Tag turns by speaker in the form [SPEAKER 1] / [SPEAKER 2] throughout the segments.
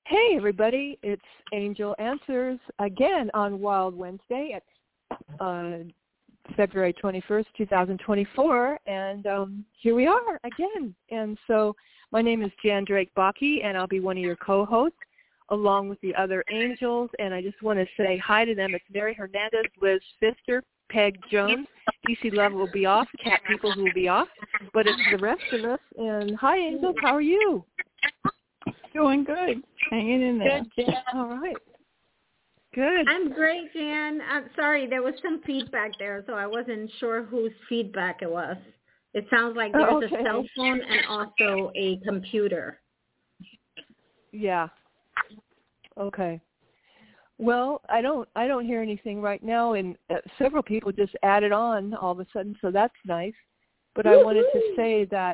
[SPEAKER 1] Hey, everybody. It's Angel Answers again on Wild Wednesday at February 21st, 2024. And here we are again. And so my name is Jan Drake Bakke, and I'll be one of your co-hosts along with the other angels. And I just want to say hi to them. It's Mary Hernandez, Liz Pfister, Peg Jones. DC Love will be off. Cat Peoples will be off. But it's the rest of us. And hi, angels. How are you?
[SPEAKER 2] Doing good. Hanging in there.
[SPEAKER 1] Good, Jan. All right. Good.
[SPEAKER 3] I'm great, Jan. I'm sorry, there was some feedback there, so I wasn't sure whose feedback it was. It sounds like there's a cell phone and also a computer.
[SPEAKER 1] Yeah. Okay. Well, I don't hear anything right now, and several people just added on all of a sudden, so that's nice. But I wanted to say that,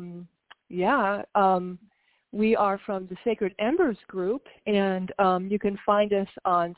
[SPEAKER 1] we are from the Sacred Embers group, and you can find us on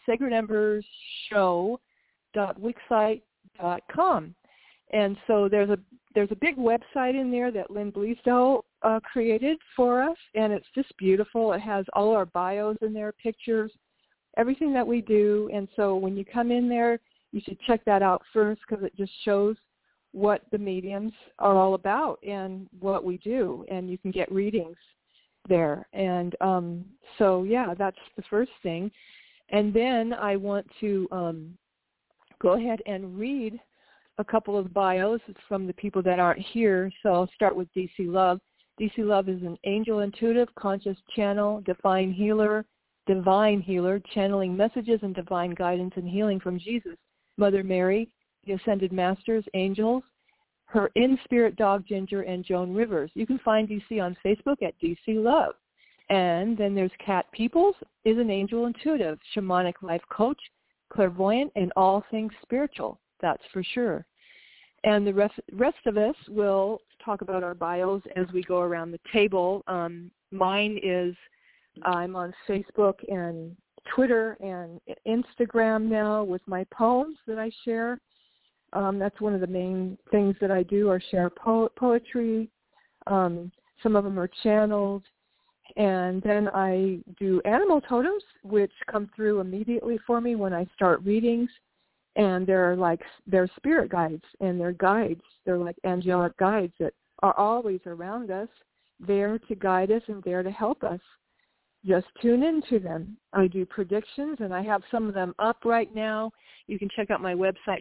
[SPEAKER 1] sacredembersshow.wixsite.com. And so there's a big website in there that Lynn Bleasdale created for us, and it's just beautiful. It has all our bios in there, pictures, everything that we do. And so when you come in there, you should check that out first because it just shows what the mediums are all about and what we do, and you can get readings there. And that's the first thing. And then I want to go ahead and read a couple of bios from the people that aren't here. So I'll start with DC Love. DC Love is an angel intuitive, conscious channel, divine healer, channeling messages and divine guidance and healing from Jesus, Mother Mary, the Ascended Masters, angels, her in-spirit dog Ginger, and Joan Rivers. You can find DC on Facebook at DC Love. And then there's Cat Peoples, is an angel intuitive, shamanic life coach, clairvoyant, and all things spiritual. That's for sure. And the rest of us will talk about our bios as we go around the table. Mine is, I'm on Facebook and Twitter and Instagram now with my poems that I share. That's one of the main things that I do, or share poetry. Some of them are channeled. And then I do animal totems, which come through immediately for me when I start readings. And they're spirit guides, and they're guides. They're like angelic guides that are always around us, there to guide us and there to help us. Just tune into them. I do predictions, and I have some of them up right now. You can check out my website,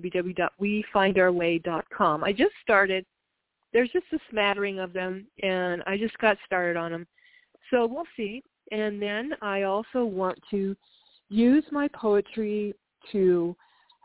[SPEAKER 1] www.wefindOurWay.com. I just started. There's just a smattering of them, and I just got started on them. So we'll see. And then I also want to use my poetry to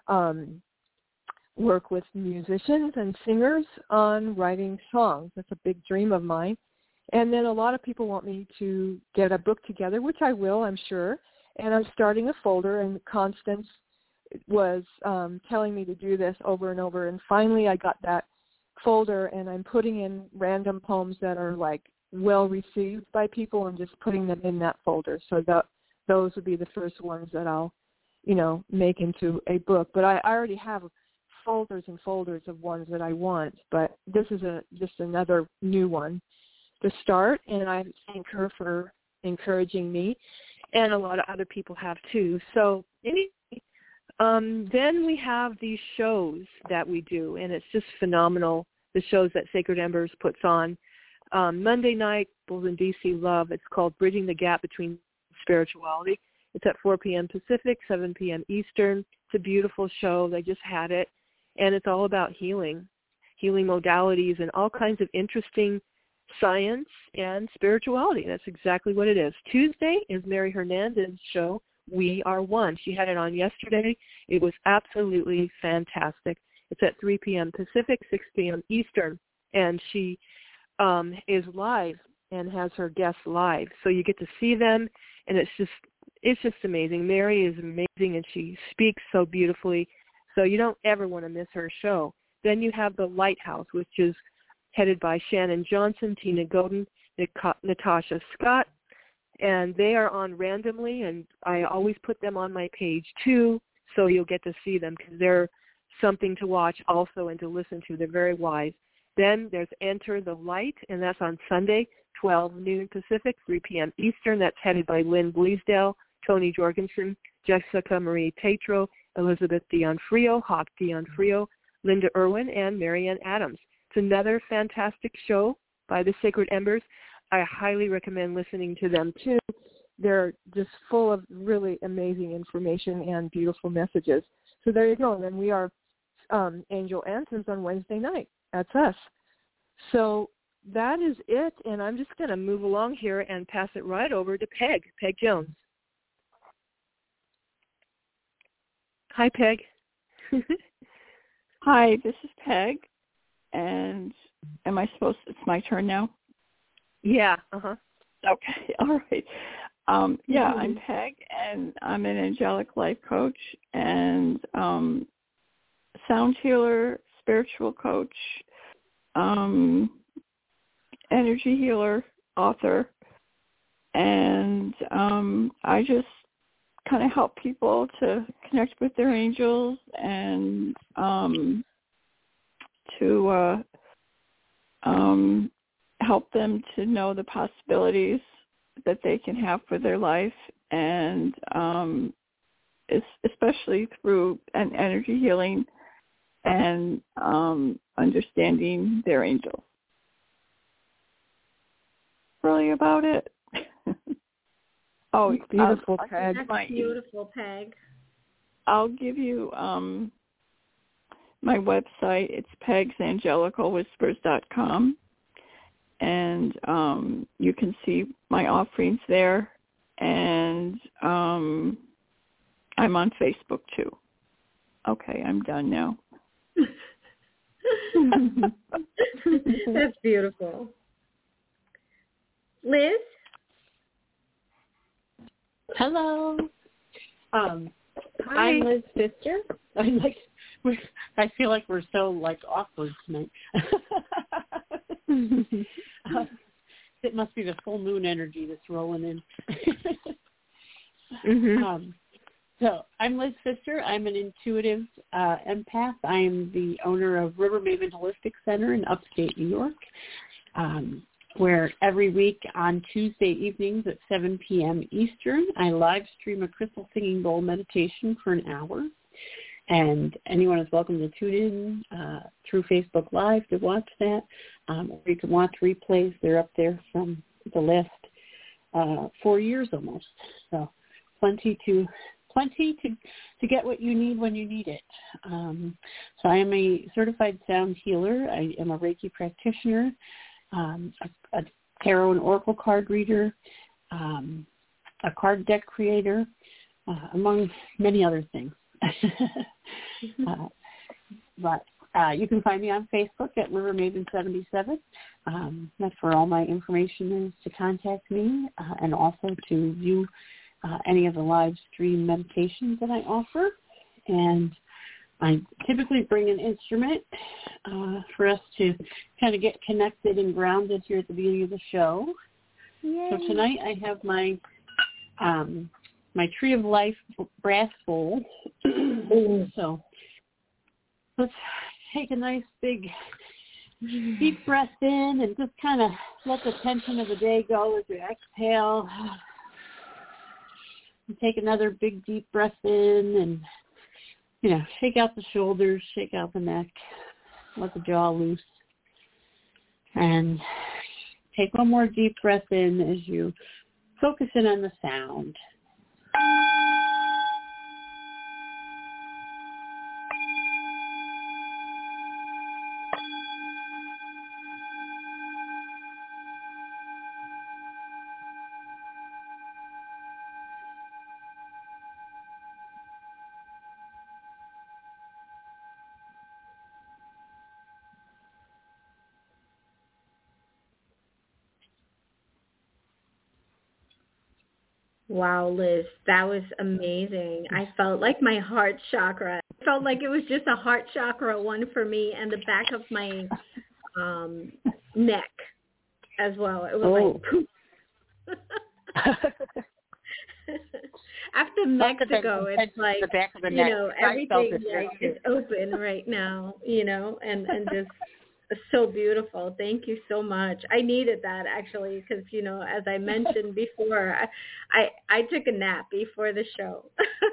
[SPEAKER 1] work with musicians and singers on writing songs. That's a big dream of mine. And then a lot of people want me to get a book together, which I will, I'm sure. And I'm starting a folder, and Constance was telling me to do this over and over. And finally I got that folder, and I'm putting in random poems that are like well received by people and just putting them in that folder. So those would be the first ones that I'll, make into a book. But I already have folders and folders of ones that I want, but this is just another new one to start, and I thank her for encouraging me, and a lot of other people have too. So anyway, then we have these shows that we do, and it's just phenomenal, the shows that Sacred Embers puts on. Monday night, in DC Love, it's called Bridging the Gap Between Spirituality. It's at 4 p.m. Pacific, 7 p.m. Eastern. It's a beautiful show. They just had it, and it's all about healing modalities, and all kinds of interesting science and spirituality. That's exactly what it is. Tuesday is Mary Hernandez's show, We Are One. She had it on yesterday. It was absolutely fantastic. It's at 3 p.m. Pacific, 6 p.m. Eastern, and she is live and has her guests live. So you get to see them, and it's just amazing. Mary is amazing, and she speaks so beautifully. So you don't ever want to miss her show. Then you have The Lighthouse, which is headed by Shannon Johnson, Tina Godin, Natasha Scott, and they are on randomly, and I always put them on my page too, so you'll get to see them because they're something to watch also and to listen to. They're very wise. Then there's Enter the Light, and that's on Sunday, 12 noon Pacific, 3 p.m. Eastern. That's headed by Lynn Bleasdale, Tony Jorgensen, Jessica Marie Tatro, Elizabeth Dionfrio, Hawk Dionfrio, Linda Irwin, and Marianne Adams. It's another fantastic show by the Sacred Embers. I highly recommend listening to them, too. They're just full of really amazing information and beautiful messages. So there you go. And then we are Angel Anthems on Wednesday night. That's us. So that is it, and I'm just going to move along here and pass it right over to Peg Jones. Hi, Peg.
[SPEAKER 2] Hi, this is Peg, and it's my turn now?
[SPEAKER 1] Yeah, uh-huh.
[SPEAKER 2] Okay, all right. I'm Peg, and I'm an angelic life coach and sound healer, spiritual coach, energy healer, author, and I just kind of help people to connect with their angels and to help them to know the possibilities that they can have for their life, and especially through an energy healing and understanding their angels. Really about it.
[SPEAKER 1] It's beautiful, Peg.
[SPEAKER 3] That's beautiful, Peg.
[SPEAKER 2] I'll give you my website. It's pegsangelicalwhispers.com. And you can see my offerings there. And I'm on Facebook, too. Okay, I'm done now.
[SPEAKER 3] That's beautiful. Liz?
[SPEAKER 4] Hello.
[SPEAKER 1] Hi.
[SPEAKER 4] I'm Liz Pfister. I feel like we're so awkward tonight. It must be the full moon energy that's rolling in. So I'm Liz Pfister. I'm an intuitive empath. I am the owner of River Maven Holistic Center in upstate New York, where every week on Tuesday evenings at 7 p.m. Eastern, I live stream a crystal singing bowl meditation for an hour. And anyone is welcome to tune in through Facebook Live to watch that. Or you can watch replays. They're up there from the last 4 years almost. So plenty to get what you need when you need it. So I am a certified sound healer. I am a Reiki practitioner, a tarot and oracle card reader, a card deck creator, among many other things. But you can find me on Facebook at River Maven 77. That's where all my information is to contact me, and also to view any of the live stream meditations that I offer. And I typically bring an instrument for us to kind of get connected and grounded here at the beginning of the show. Yay. So tonight I have my Tree of Life brass bowl. So let's take a nice big deep breath in and just kind of let the tension of the day go as you exhale. And take another big deep breath in and, shake out the shoulders, shake out the neck, let the jaw loose. And take one more deep breath in as you focus in on the sound.
[SPEAKER 3] Wow, Liz, that was amazing. I felt like my heart chakra. I felt like it was just a heart chakra one for me and the back of my neck as well. It was After Mexico, it's like,
[SPEAKER 4] the back of the neck.
[SPEAKER 3] Everything is open right now, and just So beautiful. Thank you so much. I needed that actually because, as I mentioned before, I took a nap before the show.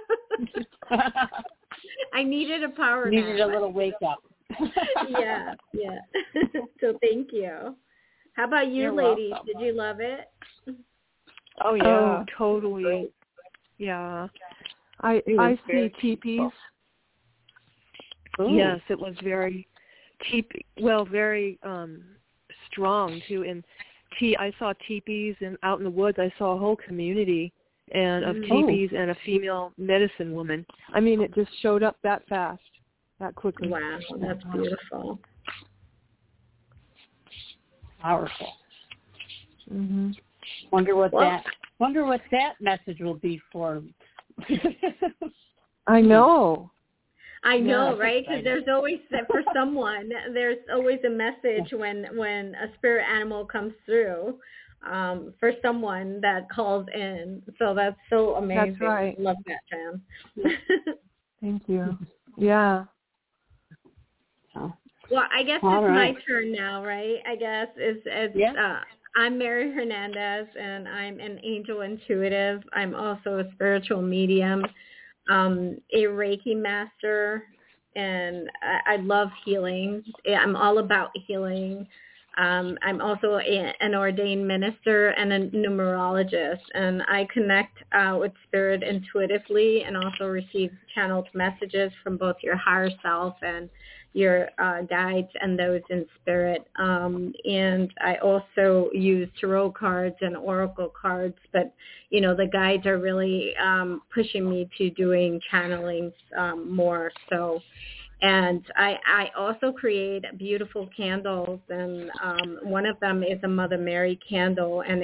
[SPEAKER 3] I needed a power nap.
[SPEAKER 4] Needed a little wake up.
[SPEAKER 3] Yeah. So thank you. How about you,
[SPEAKER 4] You're
[SPEAKER 3] ladies?
[SPEAKER 4] welcome.
[SPEAKER 3] Did you love it?
[SPEAKER 2] Oh yeah.
[SPEAKER 1] Oh, totally. Yeah. I see teepees.
[SPEAKER 4] Ooh.
[SPEAKER 1] Yes, it was very very strong too. And I saw teepees, and out in the woods I saw a whole community of teepees and a female medicine woman. I mean, it just showed up that fast, that quickly.
[SPEAKER 3] Wow, that's beautiful.
[SPEAKER 4] Powerful.
[SPEAKER 1] Mhm.
[SPEAKER 4] Wonder what that message will be for.
[SPEAKER 1] I know.
[SPEAKER 3] I know,
[SPEAKER 4] Yeah,
[SPEAKER 3] right? Because there's always, for someone, there's always a message when a spirit animal comes through for someone that calls in. So that's so amazing.
[SPEAKER 1] That's right.
[SPEAKER 3] I love that, Jan.
[SPEAKER 1] Thank you. Yeah.
[SPEAKER 3] Well, I guess
[SPEAKER 4] All
[SPEAKER 3] it's
[SPEAKER 4] right.
[SPEAKER 3] my turn now, right? I guess I'm Mary Hernandez, and I'm an angel intuitive. I'm also a spiritual medium, a Reiki master, and I love healing. I'm all about healing. I'm also an ordained minister and a numerologist, and I connect with spirit intuitively and also receive channeled messages from both your higher self and your guides and those in spirit. And I also use tarot cards and oracle cards, but, the guides are really pushing me to doing channelings more so. And I also create beautiful candles, and one of them is a Mother Mary candle, and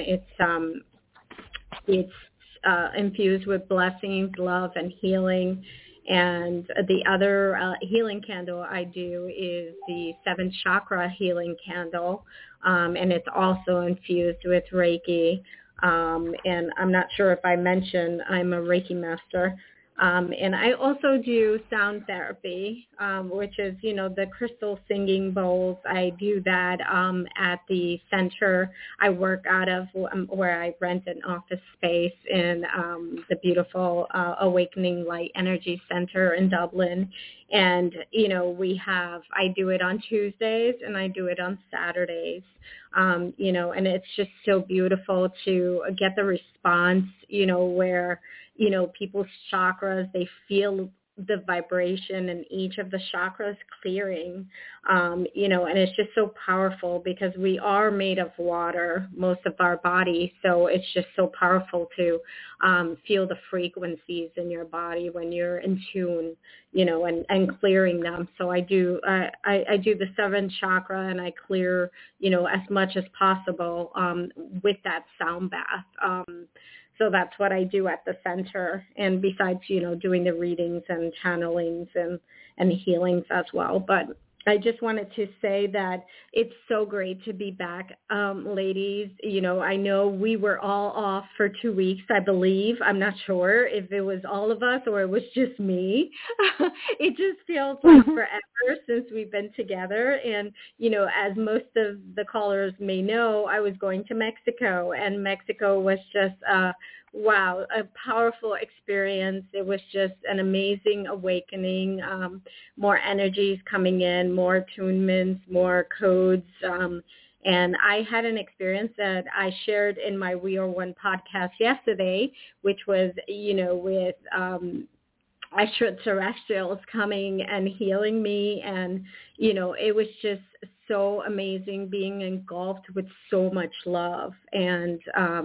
[SPEAKER 3] it's infused with blessings, love, and healing. And the other healing candle I do is the 7th chakra healing candle, and it's also infused with Reiki. And I'm not sure if I mentioned I'm a Reiki master. And I also do sound therapy, which is, the crystal singing bowls. I do that at the center I work out of, where I rent an office space in the beautiful Awakening Light Energy Center in Dublin. And, I do it on Tuesdays and I do it on Saturdays, and it's just so beautiful to get the response, where people's chakras, they feel the vibration in each of the chakras clearing, and it's just so powerful because we are made of water, most of our body. So it's just so powerful to feel the frequencies in your body when you're in tune, and clearing them. So I do the 7th chakra, and I clear, as much as possible with that sound bath. So that's what I do at the center. And besides, doing the readings and channelings and healings as well. But I just wanted to say that it's so great to be back, ladies. I know we were all off for 2 weeks, I believe. I'm not sure if it was all of us or it was just me. It just feels like forever since we've been together. And, as most of the callers may know, I was going to Mexico, and Mexico was just wow, a powerful experience. It was just an amazing awakening, more energies coming in, more attunements, more codes. And I had an experience that I shared in my We Are One podcast yesterday, which was, with extraterrestrials coming and healing me. And, it was just so amazing being engulfed with so much love. And,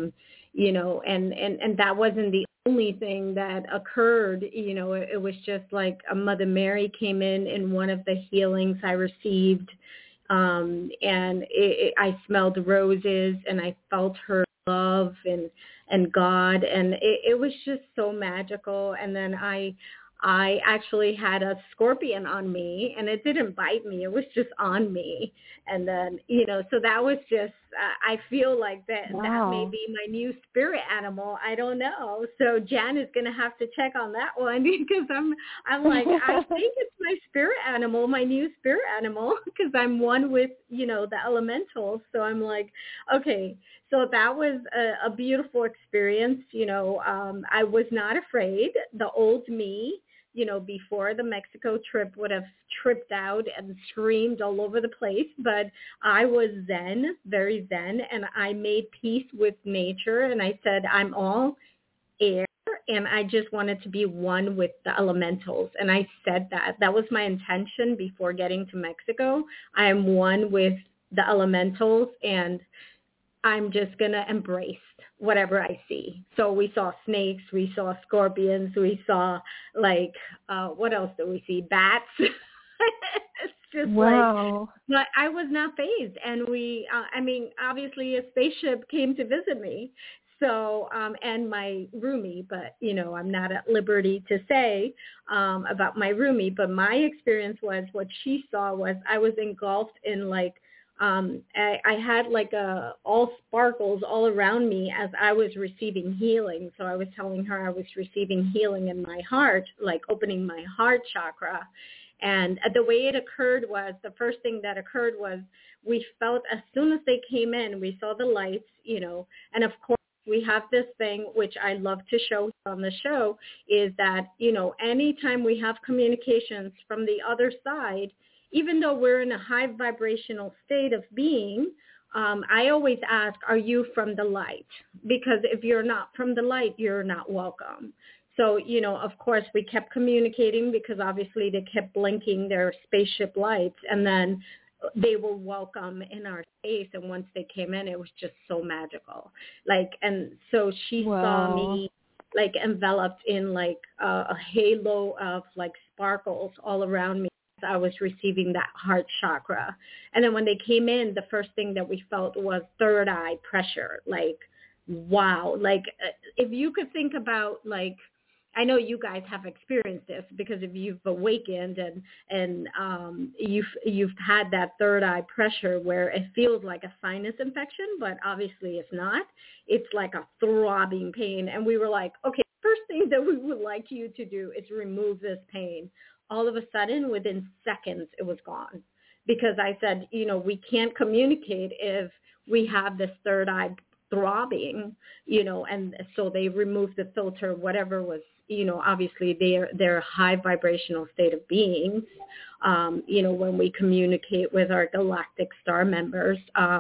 [SPEAKER 3] and that wasn't the only thing that occurred. It was just like a Mother Mary came in one of the healings I received. And I smelled roses, and I felt her love and God. And it was just so magical. And then I I actually had a scorpion on me, and it didn't bite me. It was just on me. And then, so that was just, I feel like that may be my new spirit animal. I don't know. So Jan is going to have to check on that one because I'm like, I think it's my spirit animal, my new spirit animal, because I'm one with, the elementals. So I'm like, okay. So that was a beautiful experience. I was not afraid. The old me, before the Mexico trip would have tripped out and screamed all over the place. But I was zen, very zen, and I made peace with nature. And I said, I'm all air, and I just wanted to be one with the elementals. And I said that. That was my intention before getting to Mexico. I am one with the elementals, and I'm just going to embrace whatever I see. So we saw snakes, we saw scorpions, we saw what else did we see? Bats. It's just but I was not fazed. And obviously a spaceship came to visit me. So, and my roomie, but, I'm not at liberty to say about my roomie, but my experience was what she saw was I was engulfed in I had all sparkles all around me as I was receiving healing. So I was telling her I was receiving healing in my heart, opening my heart chakra. And the way it occurred was, the first thing that occurred was we felt as soon as they came in, we saw the lights, and of course, we have this thing, which I love to show on the show, is that, anytime we have communications from the other side, even though we're in a high vibrational state of being, I always ask, are you from the light? Because if you're not from the light, you're not welcome. So, of course, we kept communicating because obviously they kept blinking their spaceship lights, and then they were welcome in our space. And once they came in, it was just so magical. And so she saw me enveloped in a halo of sparkles all around me. I was receiving that heart chakra. And then when they came in, the first thing that we felt was third eye pressure. Wow. If you could think about I know you guys have experienced this, because if you've awakened and you've had that third eye pressure where it feels like a sinus infection, but obviously it's not. It's like a throbbing pain. And we were like, okay, first thing that we would like you to do is remove this pain. All of a sudden, within seconds, it was gone. Because I said, we can't communicate if we have this third eye throbbing, and so they removed the filter, whatever was, obviously their high vibrational state of being, when we communicate with our galactic star members,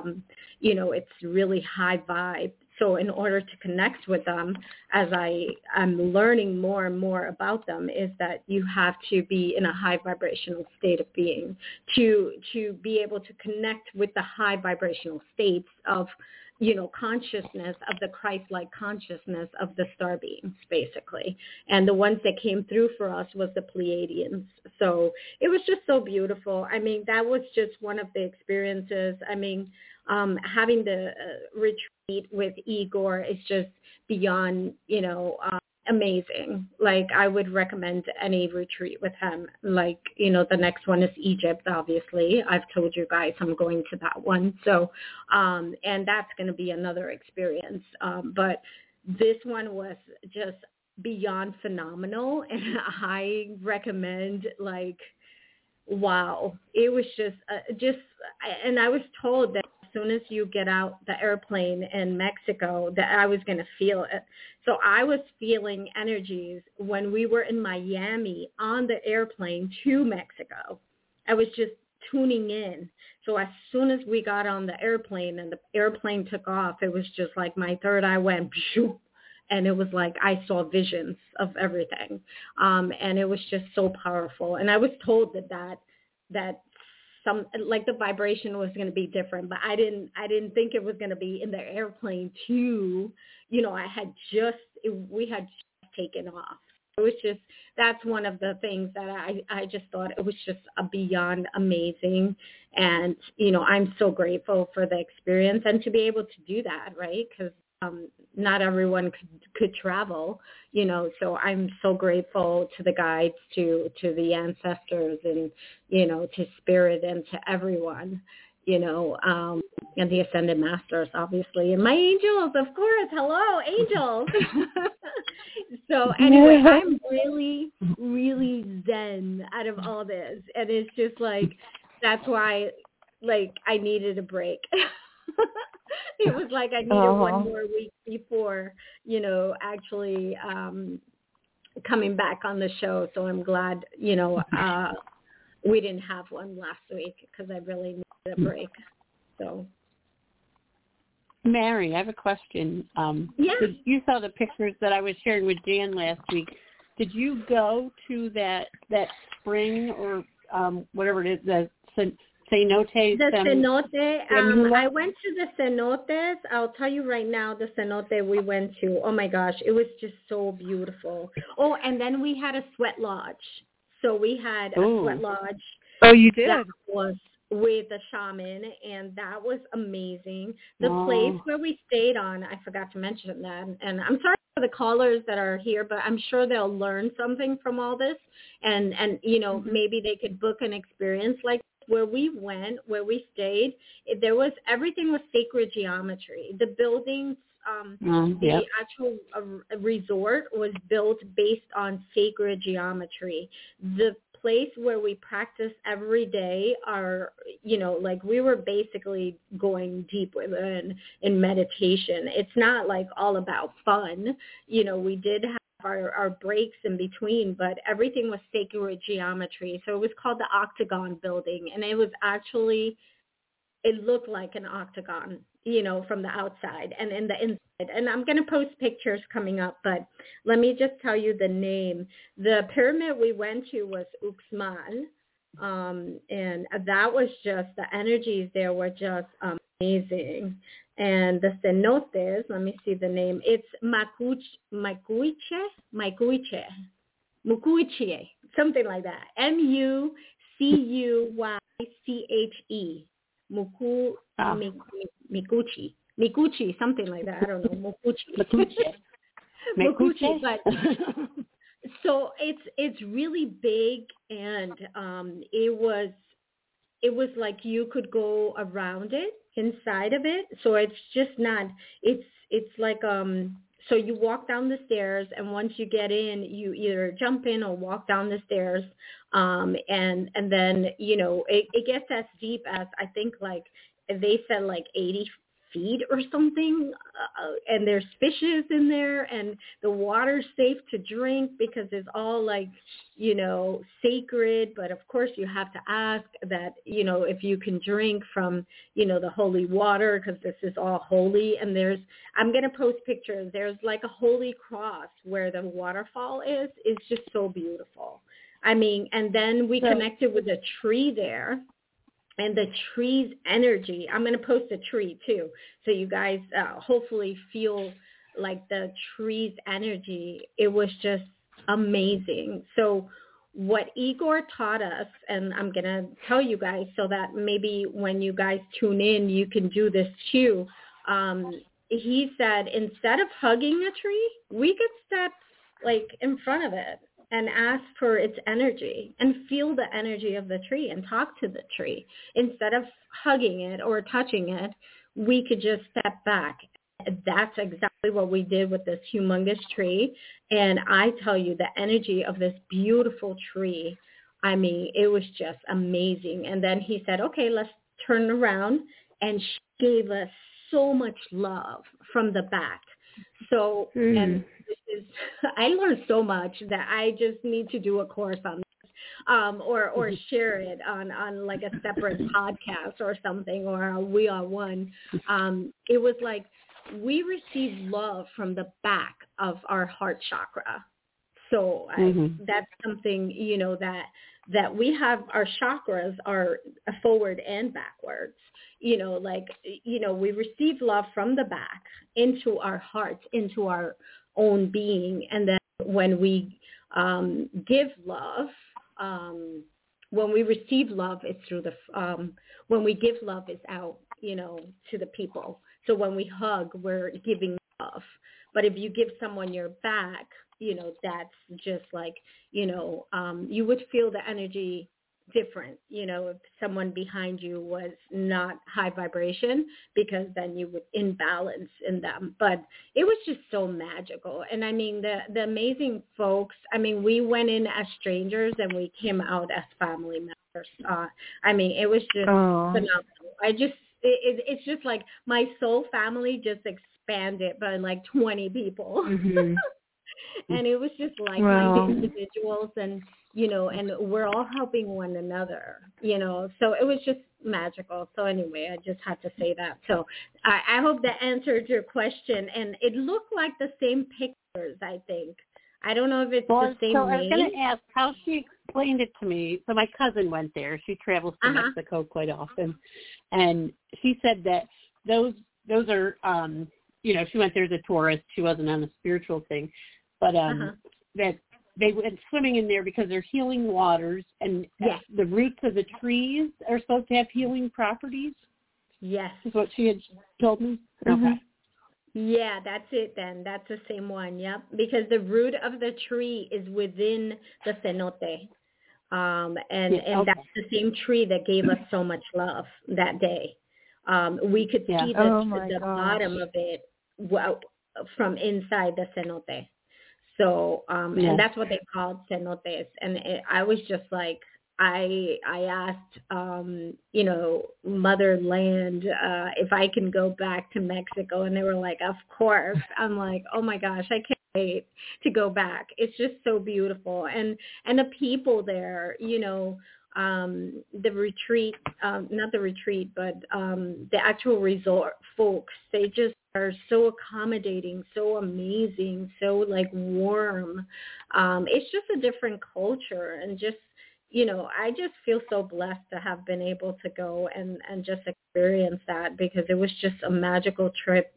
[SPEAKER 3] it's really high vibe. So in order to connect with them, as I'm learning more and more about them, is that you have to be in a high vibrational state of being to be able to connect with the high vibrational states of, consciousness, of the Christ-like consciousness of the star beings, basically. And the ones that came through for us was the Pleiadians. So it was just so beautiful. That was just one of the experiences. Having the retreat with Igor is just beyond, amazing. I would recommend any retreat with him. The next one is Egypt, obviously. I've told you guys I'm going to that one. So, and that's going to be another experience. But this one was just beyond phenomenal. And I recommend, wow. It was just, and I was told that as soon as you get out the airplane in Mexico, that I was going to feel it. So I was feeling energies when we were in Miami on the airplane to Mexico. I was just tuning in. So as soon as we got on the airplane and the airplane took off, it was just like my third eye went, and it was like I saw visions of everything. And it was just so powerful. And I was told that some, the vibration was going to be different, but I didn't think it was going to be in the airplane too. We had just taken off. It was just, that's one of the things that I just thought it was just beyond amazing. And, I'm so grateful for the experience and to be able to do that, right? Because not everyone could travel, so I'm so grateful to the guides, to the ancestors, and, to spirit, and to everyone, and the ascended masters, obviously, and my angels, of course. Hello, angels. So anyway, I'm really, really zen out of all this. And it's just like, that's why, like, I needed a break. It was like I needed one more week before, actually coming back on the show. So I'm glad, we didn't have one last week, because I really needed a break. So,
[SPEAKER 4] Mary, I have a question.
[SPEAKER 3] Yeah.
[SPEAKER 4] You saw the pictures that I was sharing with Jan last week. Did you go to that spring, or whatever it is, the cenote?
[SPEAKER 3] The cenote. I went to the cenotes. I'll tell you right now, the cenote we went to, oh my gosh, it was just so beautiful. Oh, and then we had a sweat lodge. So we had a sweat lodge.
[SPEAKER 1] Oh, you did?
[SPEAKER 3] That was with the shaman, and that was amazing. The place where we stayed on, I forgot to mention that, and I'm sorry for the callers that are here, but I'm sure they'll learn something from all this, and maybe they could book an experience like where we went, where we stayed. Everything was sacred geometry. The buildings, the actual resort was built based on sacred geometry. The place where we practice every day we were basically going deep within in meditation. It's not like all about fun. We did have our breaks in between, but everything was sacred geometry. So it was called the Octagon Building, and it looked like an octagon, from the outside and in the inside. And I'm going to post pictures coming up, but let me just tell you the name. The pyramid we went to was Uxmal, and that was just, the energies there were just amazing. And the cenotes, let me see the name. It's Mucuiche, something like that. Mucuiche. Mikuchi, something like that. I don't know. Mikuchi. But so it's really big, and it was like you could go around it, inside of it. So it's just not. It's like So you walk down the stairs, and once you get in, you either jump in or walk down the stairs. And then, it gets as deep as, I think, like they said, like 80 feet or something. And there's fishes in there, and the water's safe to drink because it's all like, sacred. But of course you have to ask that, if you can drink from, the holy water, because this is all holy. And I'm going to post pictures. There's like a holy cross where the waterfall is. It's just so beautiful. I mean, and then we connected with a tree there. And the tree's energy, I'm going to post a tree too, so you guys hopefully feel like the tree's energy. It was just amazing. So what Igor taught us, and I'm going to tell you guys so that maybe when you guys tune in, you can do this too. He said, instead of hugging a tree, we could step like in front of it and ask for its energy and feel the energy of the tree and talk to the tree. Instead of hugging it or touching it, we could just step back. That's exactly what we did with this humongous tree. And I tell you, the energy of this beautiful tree, I mean, it was just amazing. And then he said, okay, let's turn around. And she gave us so much love from the back. So, and I learned so much that I just need to do a course on this, or share it on like a separate podcast or something, or a we-on-one. It was like we received love from the back of our heart chakra. So that's something, that we have. Our chakras are forward and backwards. We receive love from the back into our hearts, into our own being. And then when we give love, when we receive love, it's through when we give love, it's out, to the people. So when we hug, we're giving But if you give someone your back, that's just like, you would feel the energy different, if someone behind you was not high vibration, because then you would imbalance in them. But it was just so magical. And I mean, the amazing folks, I mean, we went in as strangers and we came out as family members. I mean, it was just phenomenal. It's just like my soul family just expanded by like 20 people.
[SPEAKER 1] Mm-hmm.
[SPEAKER 3] And it was just like-minded individuals, and and we're all helping one another, so it was just magical. So anyway, I just had to say that. So I hope that answered your question, and it looked like the same pictures, I think. I don't know if it's the same
[SPEAKER 4] so I was
[SPEAKER 3] name.
[SPEAKER 4] going to ask how she explained it to me. So my cousin went there. She travels to Mexico quite often, and she said that those are, she went there as a tourist. She wasn't on a spiritual thing. But that they went swimming in there because they're healing waters, and the roots of the trees are supposed to have healing properties.
[SPEAKER 3] Yes.
[SPEAKER 4] Is what she had told me.
[SPEAKER 1] Mm-hmm.
[SPEAKER 4] Okay.
[SPEAKER 3] Yeah, that's it then. That's the same one, yep. Because the root of the tree is within the cenote. And that's the same tree that gave us so much love that day. We could see the bottom of it from inside the cenote. So, and that's what they called cenotes. And I was just like, I asked, Motherland, if I can go back to Mexico. And they were like, of course. I'm like, oh my gosh, I can't wait to go back. It's just so beautiful. And the people there, the retreat, not the retreat, but the actual resort folks, they just are so accommodating, so amazing, so like warm. It's just a different culture, and just, I just feel so blessed to have been able to go and just experience that, because it was just a magical trip,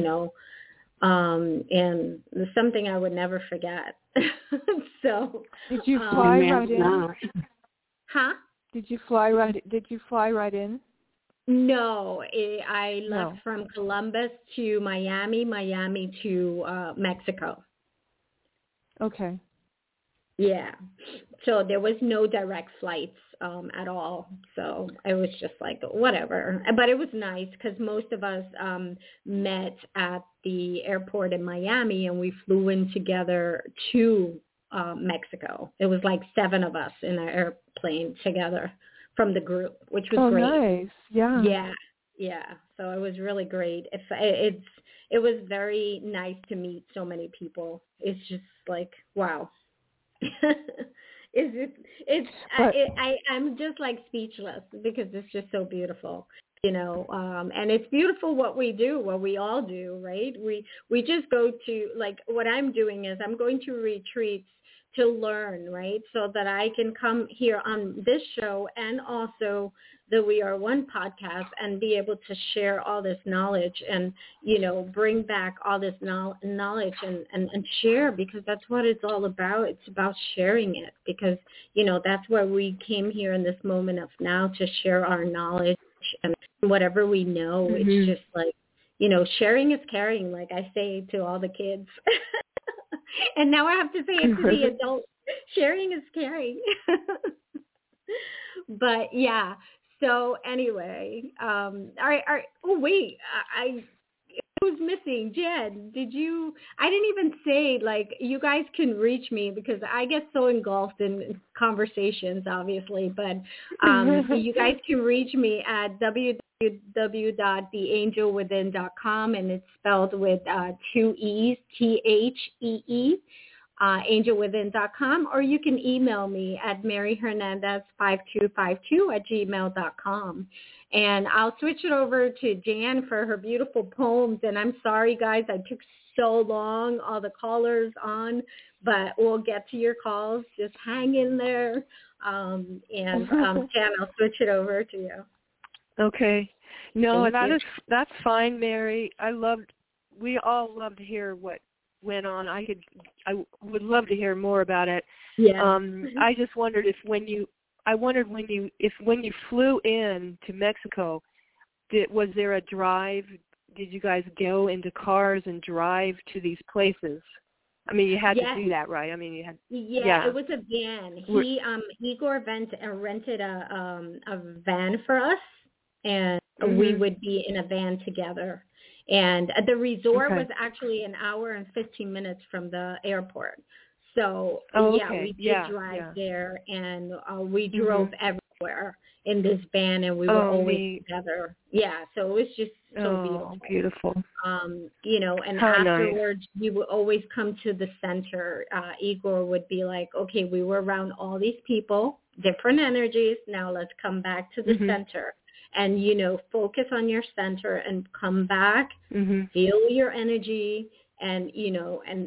[SPEAKER 3] and something I would never forget. So
[SPEAKER 1] did you fly right in?
[SPEAKER 3] Huh?
[SPEAKER 1] Did you fly right in?
[SPEAKER 3] No, I left from Columbus to Miami to Mexico.
[SPEAKER 1] Okay.
[SPEAKER 3] Yeah. So there was no direct flights at all. So it was just like, whatever. But it was nice because most of us met at the airport in Miami, and we flew in together to Mexico. It was like 7 of us in an airplane together from the group, which was great.
[SPEAKER 1] Oh, nice. Yeah.
[SPEAKER 3] Yeah. So it was really great. It was very nice to meet so many people. It's just like, wow. I'm just like speechless, because it's just so beautiful. And it's beautiful what we do, what we all do, right? We just go to, like, what I'm doing is I'm going to retreats to learn, right? So that I can come here on this show and also the We Are One podcast and be able to share all this knowledge and, bring back all this knowledge and share, because that's what it's all about. It's about sharing it, because, that's where we came here in this moment of now, to share our knowledge and whatever we know. Mm-hmm. It's just like, sharing is caring, like I say to all the kids. And now I have to say it to the adults. Sharing is caring. But yeah. So anyway, all right. Oh wait, I was missing. Jen, I didn't even say, like, you guys can reach me, because I get so engulfed in conversations, obviously. But you guys can reach me at www.theangelwithin.com, and it's spelled with 2 E's, THEE. Angelwithin.com, or you can email me at maryhernandez5252@gmail.com, and I'll switch it over to Jan for her beautiful poems. And I'm sorry, guys, I took so long, all the callers on, but we'll get to your calls. Just hang in there, and Jan, I'll switch it over to you.
[SPEAKER 1] Okay. No, that's fine, Mary. We all love to hear what went on. I would love to hear more about it.
[SPEAKER 3] Yeah.
[SPEAKER 1] I just wondered when you flew in to Mexico, was there a drive did you guys go into cars and drive to these places? I mean, you had to do that, right? I mean, you had.
[SPEAKER 3] Yeah, it was a van. Igor rented a van for us, and we would be in a van together. And the resort was actually an hour and 15 minutes from the airport. So we did drive there, and we drove everywhere in this van, and we were always together. Yeah, so it was just so beautiful. You know, and afterwards we would always come to the center. Igor would be like, okay, we were around all these people, different energies. Now let's come back to the center. And, you know, focus on your center and come back, feel your energy, and, you know, and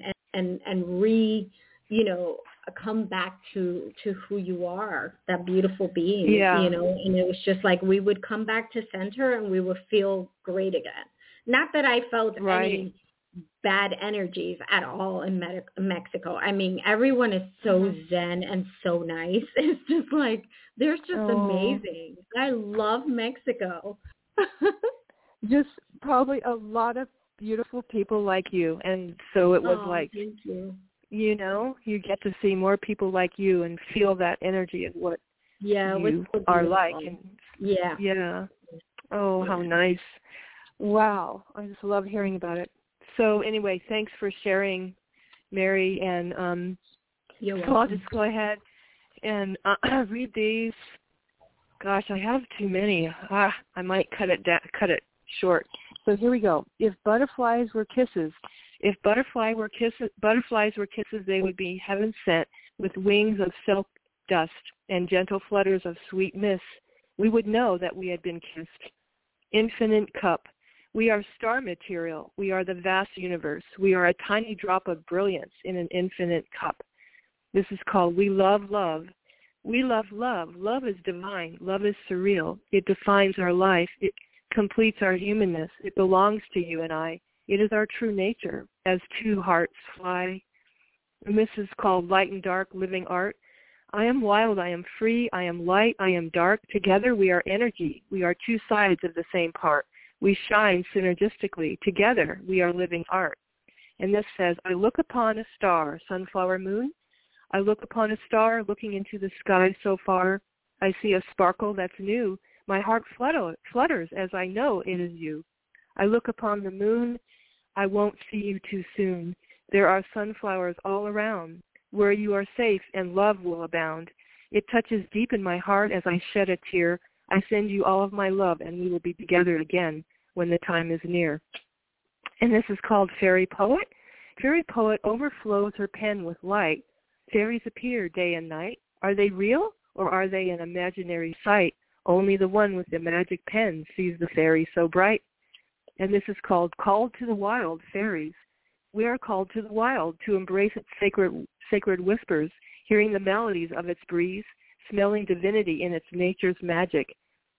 [SPEAKER 3] come back to who you are, that beautiful being, you know. And it was just like we would come back to center and we would feel great again. Not that I felt any bad energies at all in Mexico. I mean, everyone is so zen and so nice. It's just like, they're just amazing. I love Mexico.
[SPEAKER 1] Just probably a lot of beautiful people like you. And so it was like,
[SPEAKER 3] thank you.
[SPEAKER 1] You know, you get to see more people like you and feel that energy of what you are like. And Oh, how nice. Wow. I just love hearing about it. So anyway, thanks for sharing, Mary. And
[SPEAKER 3] You're
[SPEAKER 1] so I'll just go ahead and read these. Gosh, I have too many. I might cut it short. So here we go. If butterflies were kisses, butterflies were kisses, they would be heaven sent with wings of silk dust and gentle flutters of sweet mist. We would know that we had been kissed. Infinite cup. We are star material. We are the vast universe. We are a tiny drop of brilliance in an infinite cup. This is called We Love Love. We love love. Love is divine. Love is surreal. It defines our life. It completes our humanness. It belongs to you and I. It is our true nature, as two hearts fly. And this is called Light and Dark Living Art. I am wild, I am free, I am light, I am dark. Together we are energy. We are two sides of the same part. We shine synergistically. Together we are living art. And this says, I look upon a star, sunflower moon. I look upon a star looking into the sky so far. I see a sparkle that's new. My heart flutters as I know it is you. I look upon the moon. I won't see you too soon. There are sunflowers all around. Where you are safe and love will abound. It touches deep in my heart as I shed a tear. I send you all of my love, and we will be together again when the time is near. And this is called Fairy Poet. Fairy Poet overflows her pen with light. Fairies appear day and night. Are they real, or are they an imaginary sight? Only the one with the magic pen sees the fairy so bright. And this is called Called to the Wild, Fairies. We are called to the wild, to embrace its sacred whispers, hearing the melodies of its breeze, smelling divinity in its nature's magic.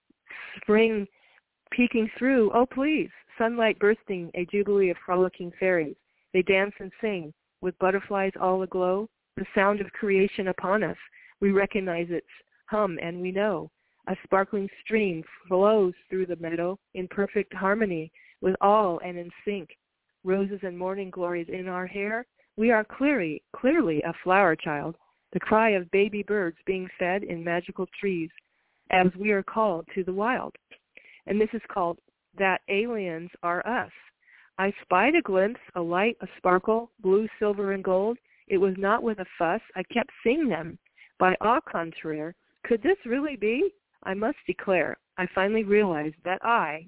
[SPEAKER 1] Spring peeking through, oh please, sunlight bursting, a jubilee of frolicking fairies. They dance and sing, with butterflies all aglow, the sound of creation upon us. We recognize its hum and we know. A sparkling stream flows through the meadow in perfect harmony with all and in sync. Roses and morning glories in our hair. We are clearly a flower child, the cry of baby birds being fed in magical trees, as we are called to the wild. And this is called That Aliens Are Us. I spied a glimpse, a light, a sparkle, blue, silver, and gold. It was not with a fuss. I kept seeing them. By au contraire, could this really be? I must declare, I finally realized that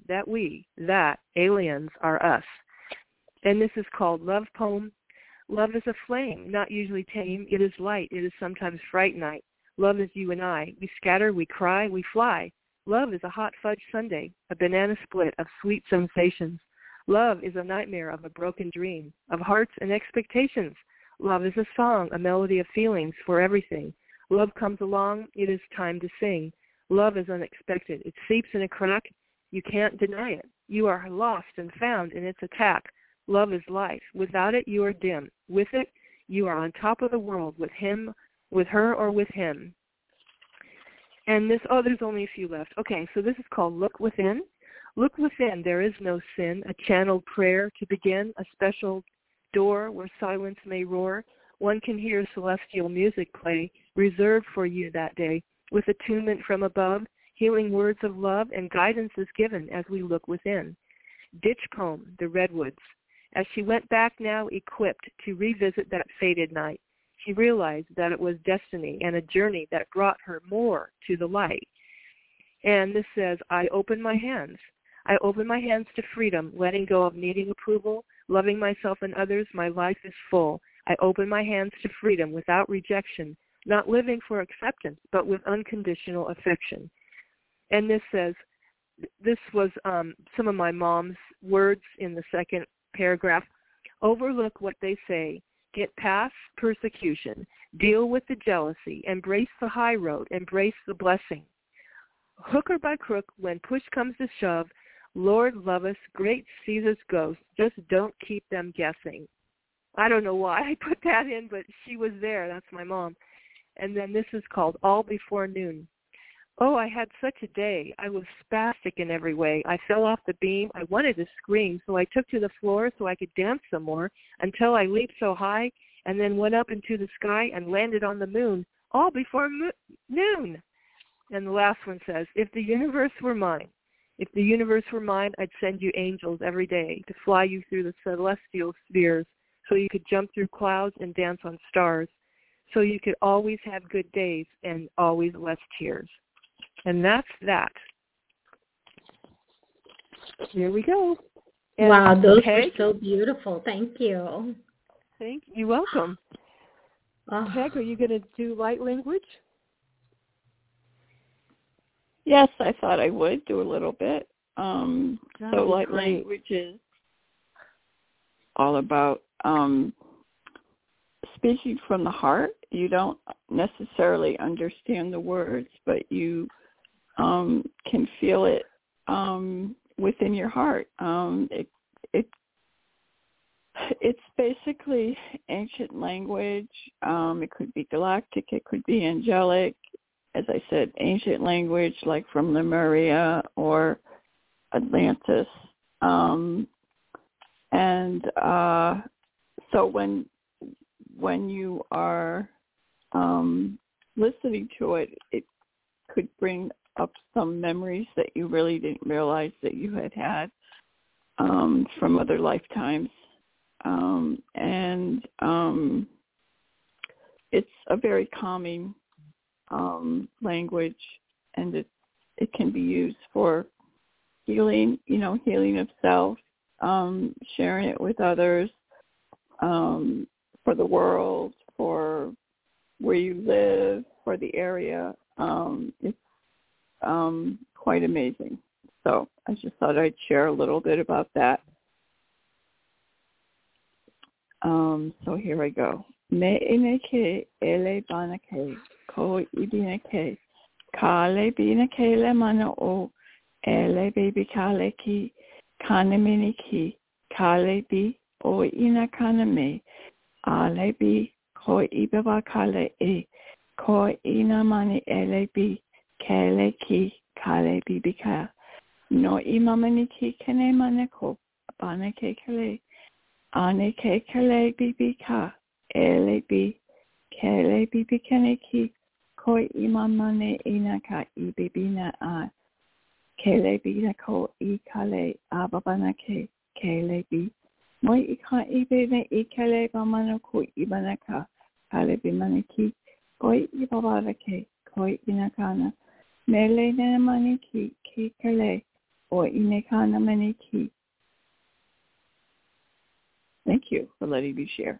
[SPEAKER 1] that aliens are us. And this is called Love Poem. Love is a flame, not usually tame. It is light. It is sometimes fright night. Love is you and I. We scatter, we cry, we fly. Love is a hot fudge sundae, a banana split of sweet sensations. Love is a nightmare of a broken dream, of hearts and expectations. Love is a song, a melody of feelings for everything. Love comes along, it is time to sing. Love is unexpected. It seeps in a crack. You can't deny it. You are lost and found in its attack. Love is life. Without it, you are dim. With it, you are on top of the world, with him, with her, or with him. And this, there's only a few left. Okay, so this is called Look Within. Look within, there is no sin, a channeled prayer to begin, a special door where silence may roar. One can hear celestial music play, reserved for you that day, with attunement from above, healing words of love, and guidance is given as we look within. Ditch poem, The Redwoods. As she went back now equipped to revisit that fated night, she realized that it was destiny and a journey that brought her more to the light. And this says, I open my hands. I open my hands to freedom, letting go of needing approval, loving myself and others. My life is full. I open my hands to freedom without rejection, not living for acceptance, but with unconditional affection. And this says, this was some of my mom's words in the second paragraph. Overlook what they say. Get past persecution. Deal with the jealousy. Embrace the high road. Embrace the blessing. Hook or by crook, when push comes to shove, Lord love us, great Caesar's ghost, just don't keep them guessing. I don't know why I put that in, but she was there. That's my mom. And then this is called All Before Noon. Oh, I had such a day. I was spastic in every way. I fell off the beam. I wanted to scream, so I took to the floor so I could dance some more until I leaped so high and then went up into the sky and landed on the moon, all before noon. And the last one says, if the universe were mine, I'd send you angels every day to fly you through the celestial spheres so you could jump through clouds and dance on stars, so you could always have good days and always less tears. And that's that. Here we go. And
[SPEAKER 3] wow, those
[SPEAKER 1] Peg,
[SPEAKER 3] were so beautiful. Thank you.
[SPEAKER 1] You're welcome.
[SPEAKER 3] Oh.
[SPEAKER 1] Peg, are you going to do light language?
[SPEAKER 2] Yes, I thought I would do a little bit. So light
[SPEAKER 1] great.
[SPEAKER 2] language is all about speaking from the heart. You don't necessarily understand the words, but you can feel it within your heart. It's basically ancient language. It could be galactic. It could be angelic. As I said, ancient language like from Lemuria or Atlantis. So when you are listening to it, it could bring up some memories that you really didn't realize that you had from other lifetimes. It's a very calming language, and it can be used for healing, healing of self, sharing it with others, for the world, for where you live, for the area. It's quite amazing. So I just thought I'd share a little bit about that. So here I go. Me ineke ele banake ko ibinake kale binake le mana o ele baby kale ki kanamini ki kale bi o ina kaname ale bi ko ibaba kale e ko ina mani ele bi kale ki kale bibika no imamani ki kene maneko banake kale ane ke kale bibika ele bi kale bibikane ki ko imamane ina ka ibibina a kale bina ko I kale ababana ke kale bi moi ika ibene I kale bamana ko ibana ka kale bimane ki koi ibabara ke koi inakana mele ne mani ki kale o inekana mani ki. Thank you for letting me share.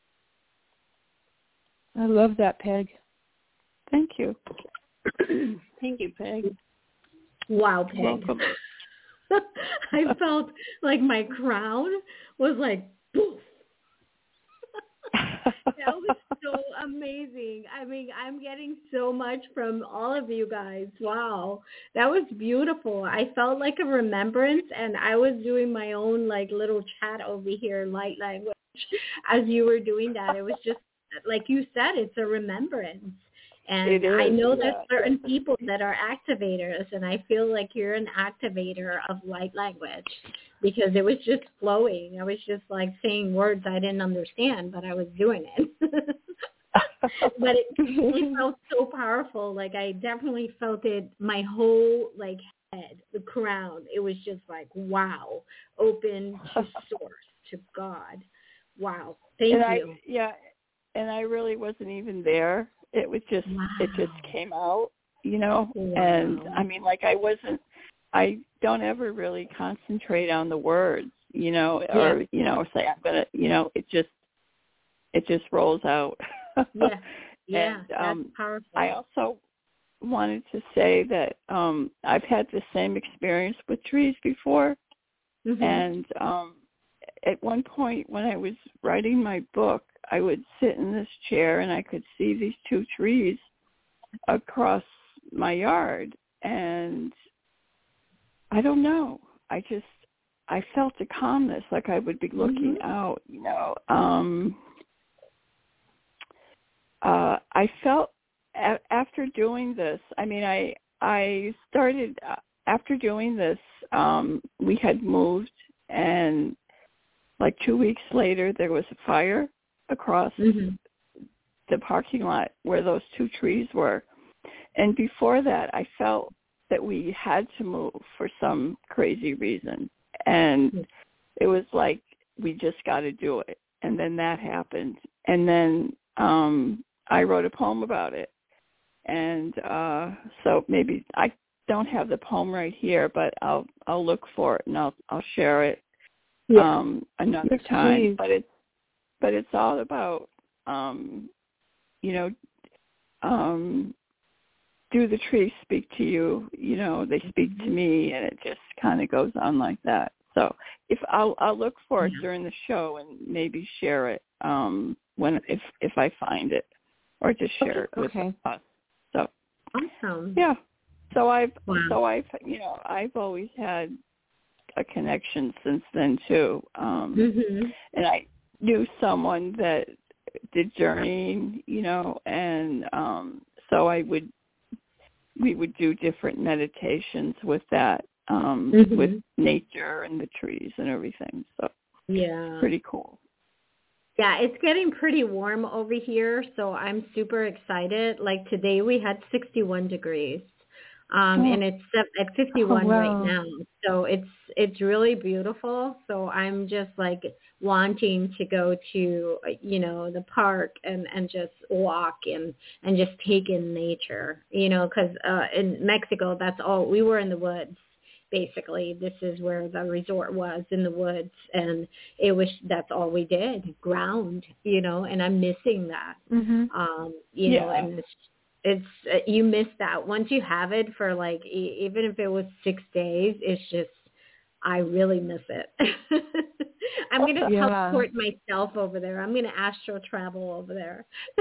[SPEAKER 1] I love that, Peg.
[SPEAKER 2] Thank you.
[SPEAKER 4] Thank you, Peg.
[SPEAKER 3] Wow, Peg.
[SPEAKER 2] Welcome.
[SPEAKER 3] I felt like my crown was like, poof. That was so amazing. I mean, I'm getting so much from all of you guys. Wow. That was beautiful. I felt like a remembrance, and I was doing my own like little chat over here, light language, as you were doing that. It was just, like you said, it's a remembrance. And I know there's certain people that are activators, and I feel like you're an activator of light language because it was just flowing. I was just like saying words I didn't understand, but I was doing it. But it felt so powerful. Like I definitely felt it, my whole like head, the crown. It was just like, wow, open to source, to God. Wow. Thank you.
[SPEAKER 2] And I really wasn't even there. It was just, It just came out, you know, and I mean, like I don't ever really concentrate on the words, you know, or, you know, say I'm going to, you know, it just rolls out.
[SPEAKER 3] Yeah.
[SPEAKER 2] And
[SPEAKER 3] that's powerful.
[SPEAKER 2] I also wanted to say that I've had the same experience with trees before. Mm-hmm. And at one point when I was writing my book, I would sit in this chair and I could see these two trees across my yard. And I don't know, I felt a calmness, like I would be looking out, you know. I felt after doing this, I mean, I started, after doing this, we had moved, and like 2 weeks later, there was a fire across the parking lot where those two trees were. And before that, I felt that we had to move for some crazy reason. And it was like, we just got to do it. And then that happened. And then I wrote a poem about it. And so maybe I don't have the poem right here, but I'll look for it and I'll share it another time. But it's all about, you know, do the trees speak to you? You know, they speak to me, and it just kind of goes on like that. So if I'll look for it during the show and maybe share it if I find it, or just share it with us. So
[SPEAKER 3] awesome.
[SPEAKER 2] Yeah. So I've you know, I've always had a connection since then too. And I knew someone that did journeying, you know, and so we would do different meditations with that, with nature and the trees and everything. So pretty cool.
[SPEAKER 3] Yeah, it's getting pretty warm over here, so I'm super excited. Like today we had 61 degrees. And it's at 51 right now. So it's really beautiful. So I'm just like wanting to go to, you know, the park and just walk and just take in nature, you know, because in Mexico, that's all, we were in the woods. Basically, this is where the resort was, in the woods, and that's all we did, ground, you know, and I'm missing that, you know, and it's you miss that. Once you have it for like, even if it was 6 days, it's just, I really miss it. I'm going to teleport myself over there. I'm going to astral travel over there.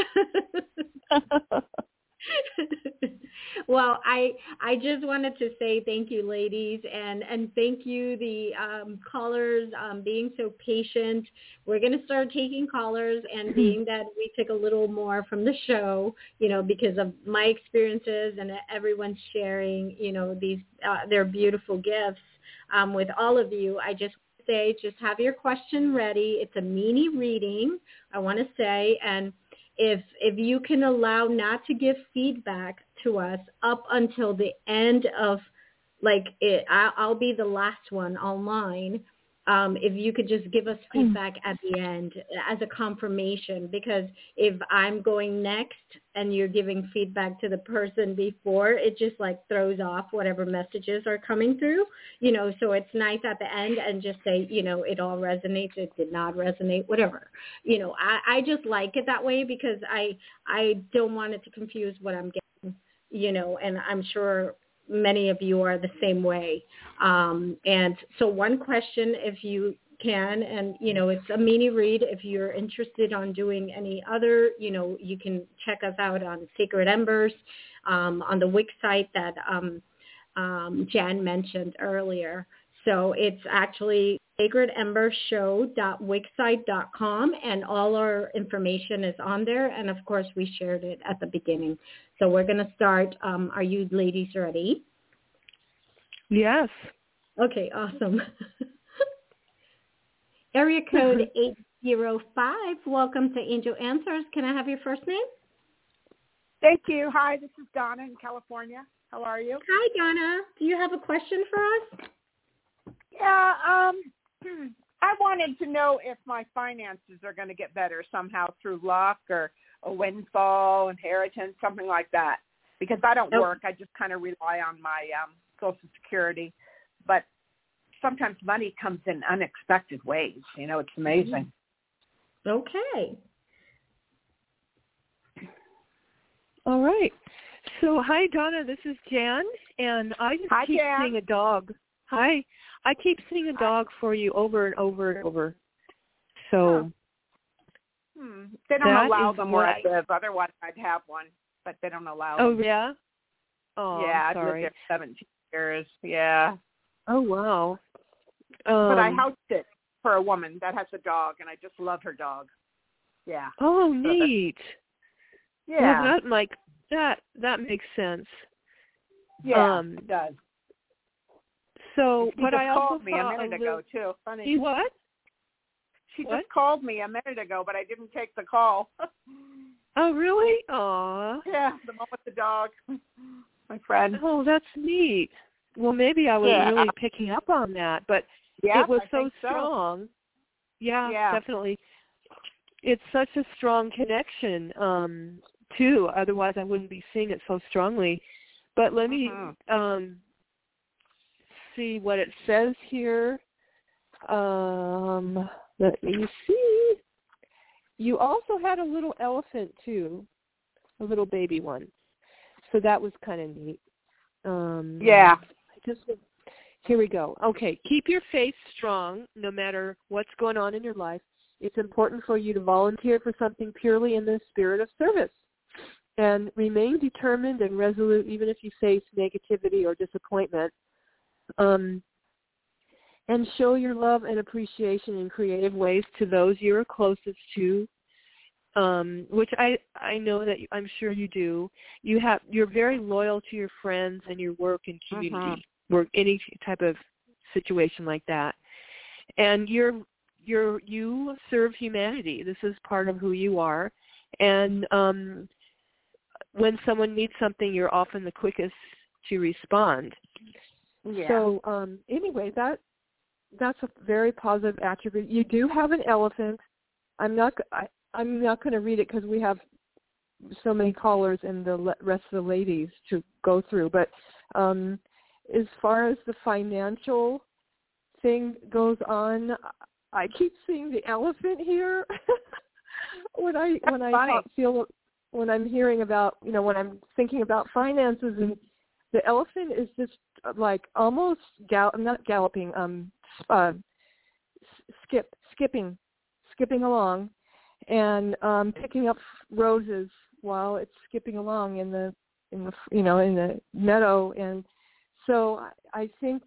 [SPEAKER 3] Well, I just wanted to say thank you, ladies, and thank you, the callers, being so patient. We're going to start taking callers, and being that we took a little more from the show, you know, because of my experiences and everyone's sharing, you know, these their beautiful gifts with all of you. I just say, just have your question ready. It's a mini reading, I want to say, and if you can allow not to give feedback to us up until the end of, like, I'll be the last one online. If you could just give us feedback at the end as a confirmation, because if I'm going next and you're giving feedback to the person before, it just like throws off whatever messages are coming through, you know, so it's nice at the end and just say, you know, it all resonates, it did not resonate, whatever. You know, I just like it that way because I don't want it to confuse what I'm getting, you know, and I'm sure many of you are the same way. And so one question, if you can, and, you know, it's a mini read. If you're interested on doing any other, you know, you can check us out on Sacred Embers, on the Wix site that Jan mentioned earlier. So it's actually sacredembershow.wixsite.com, and all our information is on there. And of course, we shared it at the beginning. So we're going to start. Are you ladies ready?
[SPEAKER 1] Yes.
[SPEAKER 3] Okay, awesome. Area code 805. Welcome to Angel Answers. Can I have your first name?
[SPEAKER 5] Thank you. Hi, this is Donna in California. How are you?
[SPEAKER 3] Hi, Donna. Do you have a question for us?
[SPEAKER 5] Yeah, I wanted to know if my finances are going to get better somehow through luck or a windfall, inheritance, something like that. Because I don't work. I just kind of rely on my Social Security. But sometimes money comes in unexpected ways. You know, it's amazing.
[SPEAKER 3] Okay.
[SPEAKER 1] All right. So, hi, Donna. This is Jan, and I just keep seeing a dog. Hi. I keep seeing a dog for you over and over and over. So
[SPEAKER 5] they don't allow them where I live. Otherwise, I'd have one, but they don't allow them.
[SPEAKER 1] Oh, yeah? Oh,
[SPEAKER 5] yeah,
[SPEAKER 1] I'm sorry.
[SPEAKER 5] I've lived there 17 years. Yeah.
[SPEAKER 1] Oh, wow.
[SPEAKER 5] But I housed it for a woman that has a dog, and I just love her dog. Yeah.
[SPEAKER 1] Oh, neat.
[SPEAKER 5] Yeah.
[SPEAKER 1] Well, that makes sense.
[SPEAKER 5] Yeah, it does.
[SPEAKER 1] So,
[SPEAKER 5] she
[SPEAKER 1] but
[SPEAKER 5] just
[SPEAKER 1] I also
[SPEAKER 5] called me a minute ago too. Funny.
[SPEAKER 1] She what?
[SPEAKER 5] She just called me a minute ago, but I didn't take the call.
[SPEAKER 1] Oh, really? Aw.
[SPEAKER 5] Yeah, the one with the dog. My friend.
[SPEAKER 1] Oh, that's neat. Well, maybe I was really picking up on that, but it was so strong. Yeah, definitely. It's such a strong connection, too. Otherwise, I wouldn't be seeing it so strongly. But let me see what it says here. Let me see. You also had a little elephant, too, a little baby one. So that was kind of neat. Here we go. Okay, keep your faith strong no matter what's going on in your life. It's important for you to volunteer for something purely in the spirit of service. And remain determined and resolute even if you face negativity or disappointment. And show your love and appreciation in creative ways to those you are closest to, which I know that I'm sure you do. You're very loyal to your friends and your work and community, work any type of situation like that, and you serve humanity. This is part of who you are, and when someone needs something, you're often the quickest to respond. Yeah. So anyway, that's a very positive attribute. You do have an elephant. I'm not going to read it because we have so many callers and the rest of the ladies to go through. But as far as the financial thing goes on, I keep seeing the elephant here. when I'm hearing about, when I'm thinking about finances, and the elephant is just like almost skipping along, and picking up roses while it's skipping along in the meadow. And so I think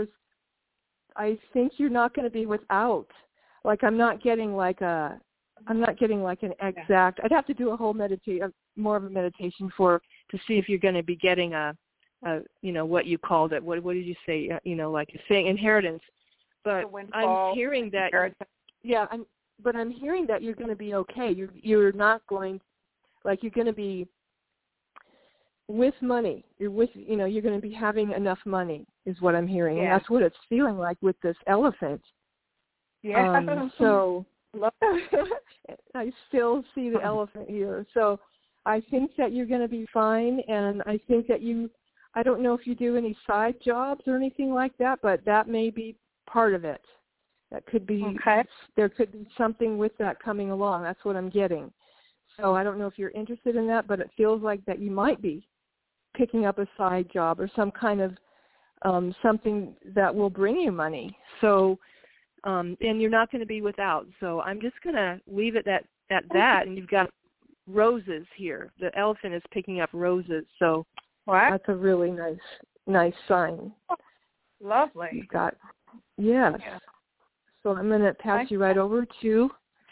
[SPEAKER 1] you're not going to be without. Like I'm not getting like an exact. I'd have to do a whole more of a meditation to see if you're going to be getting what you called it. What did you say? Like you're saying inheritance. But I'm hearing that. I'm hearing that you're going to be okay. You're not going, like you're going to be with money. You're going to be having enough money is what I'm hearing. And that's what it's feeling like with this elephant. Yeah. So I still see the elephant here. So I think that you're going to be fine. And I think that I don't know if you do any side jobs or anything like that, but that may be part of it. That could be, there could be something with that coming along. That's what I'm getting. So I don't know if you're interested in that, but it feels like that you might be picking up a side job or some kind of something that will bring you money. So, and you're not going to be without. So I'm just going to leave it at that. And you've got roses here. The elephant is picking up roses. So that's a really nice sign.
[SPEAKER 5] Lovely.
[SPEAKER 1] You've got, yes. So I'm going to pass you right over to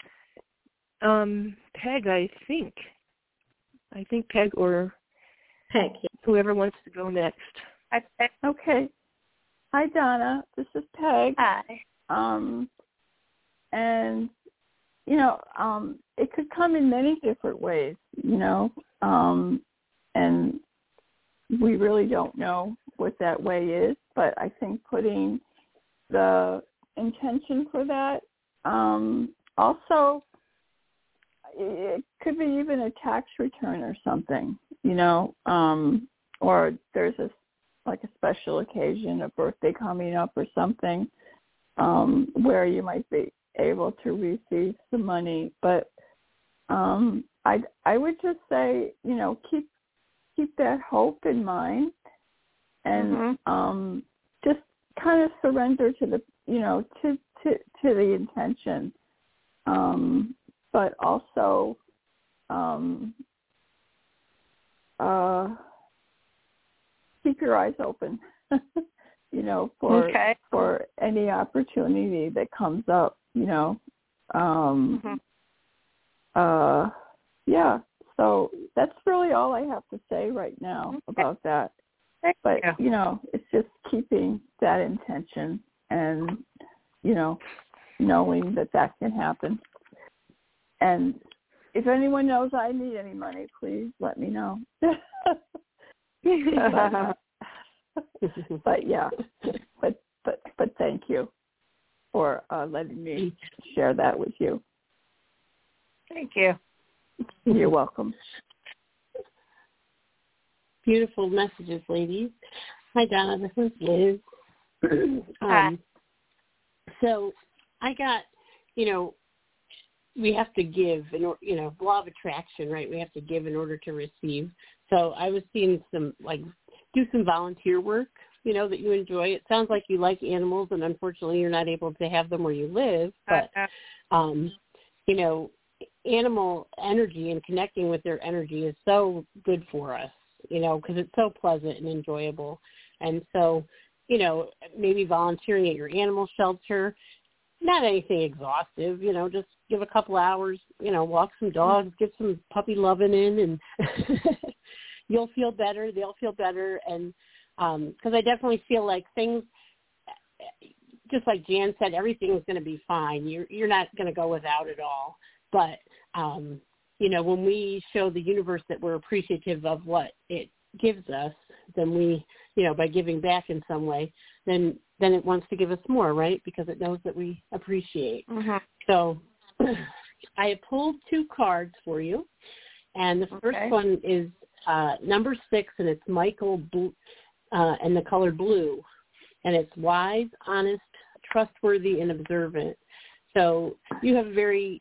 [SPEAKER 1] Peg, I think. Peg or
[SPEAKER 3] Peg.
[SPEAKER 1] whoever wants to go next.
[SPEAKER 2] Okay. Hi, Donna. This is Peg.
[SPEAKER 5] Hi.
[SPEAKER 2] And, it could come in many different ways, and we really don't know what that way is, but I think putting the intention for that, also, it could be even a tax return or something, or there's a special occasion, a birthday coming up or something, where you might be able to receive some money. But I would just say, keep that hope in mind, and just kind of surrender to the, to the intention, but also keep your eyes open, for any opportunity that comes up, yeah. So that's really all I have to say right now about that. But, it's just keeping that intention and, knowing that can happen. And if anyone knows I need any money, please let me know. But yeah, but thank you for letting me share that with you.
[SPEAKER 5] Thank you.
[SPEAKER 2] You're welcome.
[SPEAKER 4] Beautiful messages, ladies. Hi, Donna. This is Liz.
[SPEAKER 5] Hi.
[SPEAKER 4] So I got, we have to give, law of attraction, right? We have to give in order to receive. So I was seeing some, do some volunteer work, that you enjoy. It sounds like you like animals, and unfortunately you're not able to have them where you live. But, animal energy and connecting with their energy is so good for us, because it's so pleasant and enjoyable. And so, maybe volunteering at your animal shelter, not anything exhaustive, just give a couple hours, walk some dogs, get some puppy loving in, and you'll feel better. They'll feel better. And because I definitely feel like things, just like Jan said, everything's going to be fine. You're not going to go without it all. But, when we show the universe that we're appreciative of what it gives us, then we, by giving back in some way, then it wants to give us more, right? Because it knows that we appreciate.
[SPEAKER 5] Mm-hmm.
[SPEAKER 4] So I pulled 2 cards for you. And the first one is number 6, and it's Michael and the color blue. And it's wise, honest, trustworthy, and observant. So you have very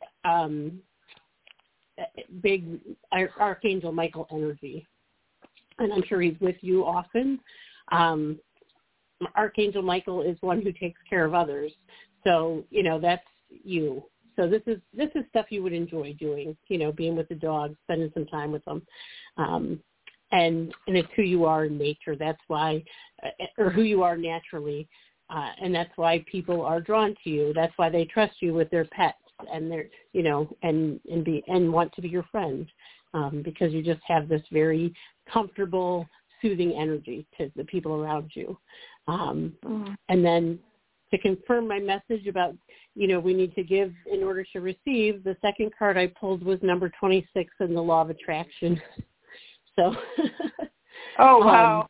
[SPEAKER 4] big Archangel Michael energy, and I'm sure he's with you often. Archangel Michael is one who takes care of others, so that's you. So this is stuff you would enjoy doing, being with the dogs, spending some time with them, and it's who you are in nature. That's why, or who you are naturally. And that's why people are drawn to you. That's why they trust you with their pets and their, and want to be your friend, because you just have this very comfortable, soothing energy to the people around you. And then to confirm my message about, we need to give in order to receive, the second card I pulled was number 26 in the law of attraction. So.
[SPEAKER 5] Oh, wow.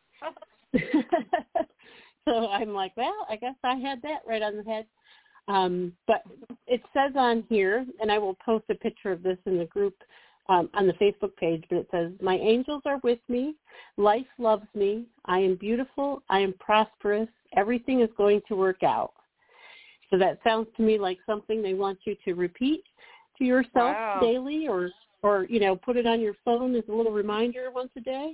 [SPEAKER 4] So I'm like, well, I guess I had that right on the head. But it says on here, and I will post a picture of this in the group on the Facebook page, but it says, my angels are with me. Life loves me. I am beautiful. I am prosperous. Everything is going to work out. So that sounds to me like something they want you to repeat to yourself daily, or put it on your phone as a little reminder once a day.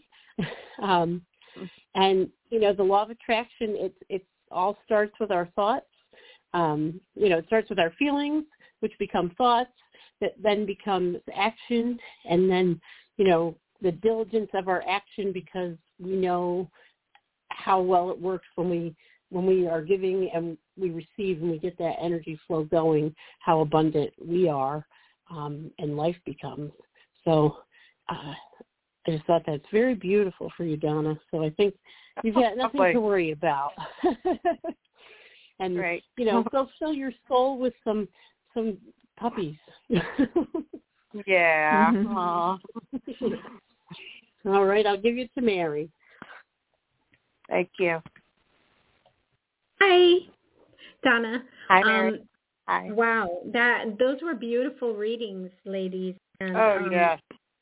[SPEAKER 4] And, the law of attraction, it all starts with our thoughts. It starts with our feelings, which become thoughts, that then becomes action, and then, the diligence of our action, because we know how well it works when we when we are giving and we receive and we get that energy flow going, how abundant we are and life becomes. So I just thought that's very beautiful for you, Donna. So I think you've got nothing to worry about. And,
[SPEAKER 5] right.
[SPEAKER 4] Go fill your soul with some puppies.
[SPEAKER 5] Yeah.
[SPEAKER 4] All right, I'll give you to Mary.
[SPEAKER 5] Thank you.
[SPEAKER 3] Hi, Donna.
[SPEAKER 5] Hi, Mary. Hi.
[SPEAKER 3] Wow, those were beautiful readings, ladies. And,
[SPEAKER 5] yes.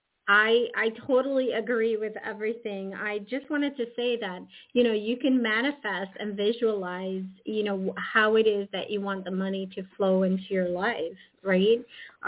[SPEAKER 3] I totally agree with everything. I just wanted to say that, you can manifest and visualize, how it is that you want the money to flow into your life, right?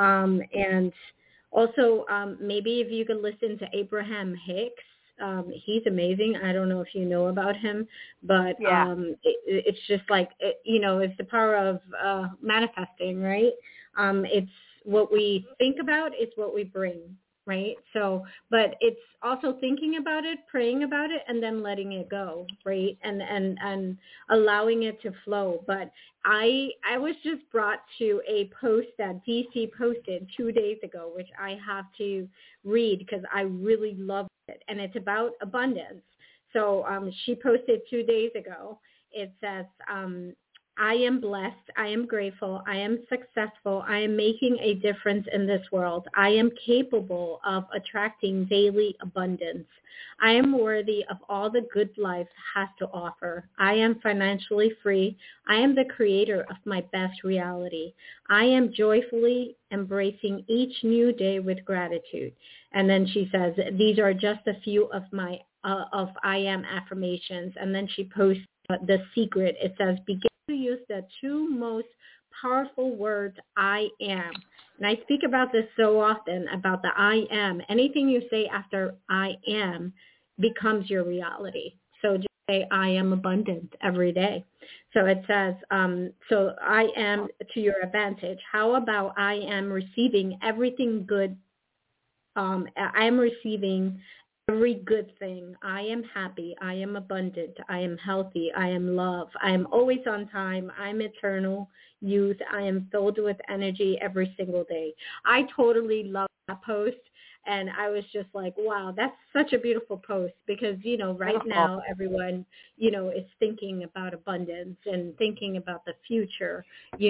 [SPEAKER 3] And also, maybe if you could listen to Abraham Hicks, he's amazing. I don't know if you know about him, but it's just like, it's the power of manifesting, right? It's what we think about is what we bring. Right. So, but it's also thinking about it, praying about it, and then letting it go. Right. And allowing it to flow. But I was just brought to a post that DC posted 2 days ago, which I have to read because I really love it. And it's about abundance. So she posted 2 days ago. It says, I am blessed. I am grateful. I am successful. I am making a difference in this world. I am capable of attracting daily abundance. I am worthy of all the good life has to offer. I am financially free. I am the creator of my best reality. I am joyfully embracing each new day with gratitude. And then she says, these are just a few of my of I am affirmations. And then she posts the secret. It says, begin to use the two most powerful words, I am. And I speak about this so often, about the I am. Anything you say after I am becomes your reality. So just say, I am abundant every day. So it says, so I am to your advantage. How about I am receiving everything good? I am receiving every good thing. I am happy. I am abundant. I am healthy. I am love. I am always on time. I'm eternal youth. I am filled with energy every single day. I totally love that post. And I was just like, wow, that's such a beautiful post because, right now everyone, is thinking about abundance and thinking about the future,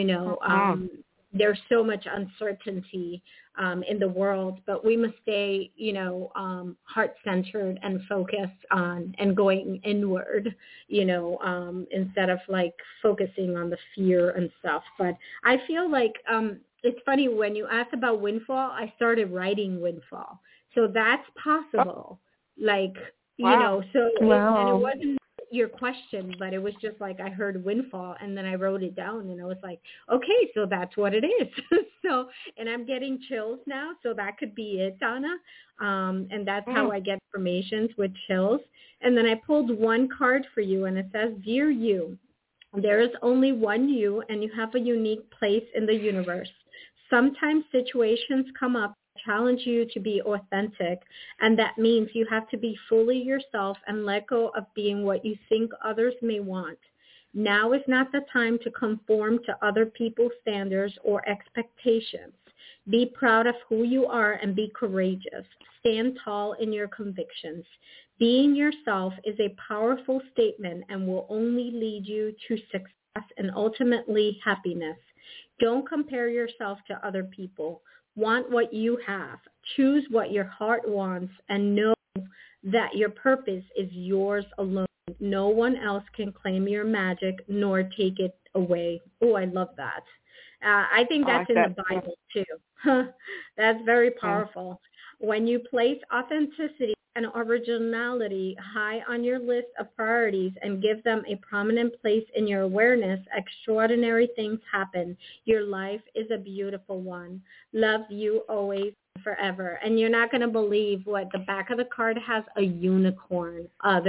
[SPEAKER 3] there's so much uncertainty in the world, but we must stay, heart-centered and focused on and going inward, instead of like focusing on the fear and stuff. But I feel like it's funny when you asked about windfall, I started writing windfall. So that's possible. Like,
[SPEAKER 1] Wow.
[SPEAKER 3] And it wasn't your question, but it was just like I heard windfall and then I wrote it down and I was like, okay, so that's what it is. So, and I'm getting chills now, so that could be it, Donna. And that's how I get affirmations with chills. And then I pulled one card for you and it says, Dear you, there is only one you and you have a unique place in the universe. Sometimes situations come up challenge you to be authentic, and that means you have to be fully yourself and let go of being what you think others may want. Now is not the time to conform to other people's standards or expectations. Be proud of who you are and be courageous. Stand tall in your convictions. Being yourself is a powerful statement and will only lead you to success and ultimately happiness. Don't compare yourself to other people. Want what you have. Choose what your heart wants and know that your purpose is yours alone. No one else can claim your magic nor take it away. Oh, I love that. I think that's in the Bible too. That's very powerful. When you place authenticity and originality high on your list of priorities and give them a prominent place in your awareness, extraordinary things happen. Your life is a beautiful one. Love you always, forever. And you're not going to believe what the back of the card has, a unicorn.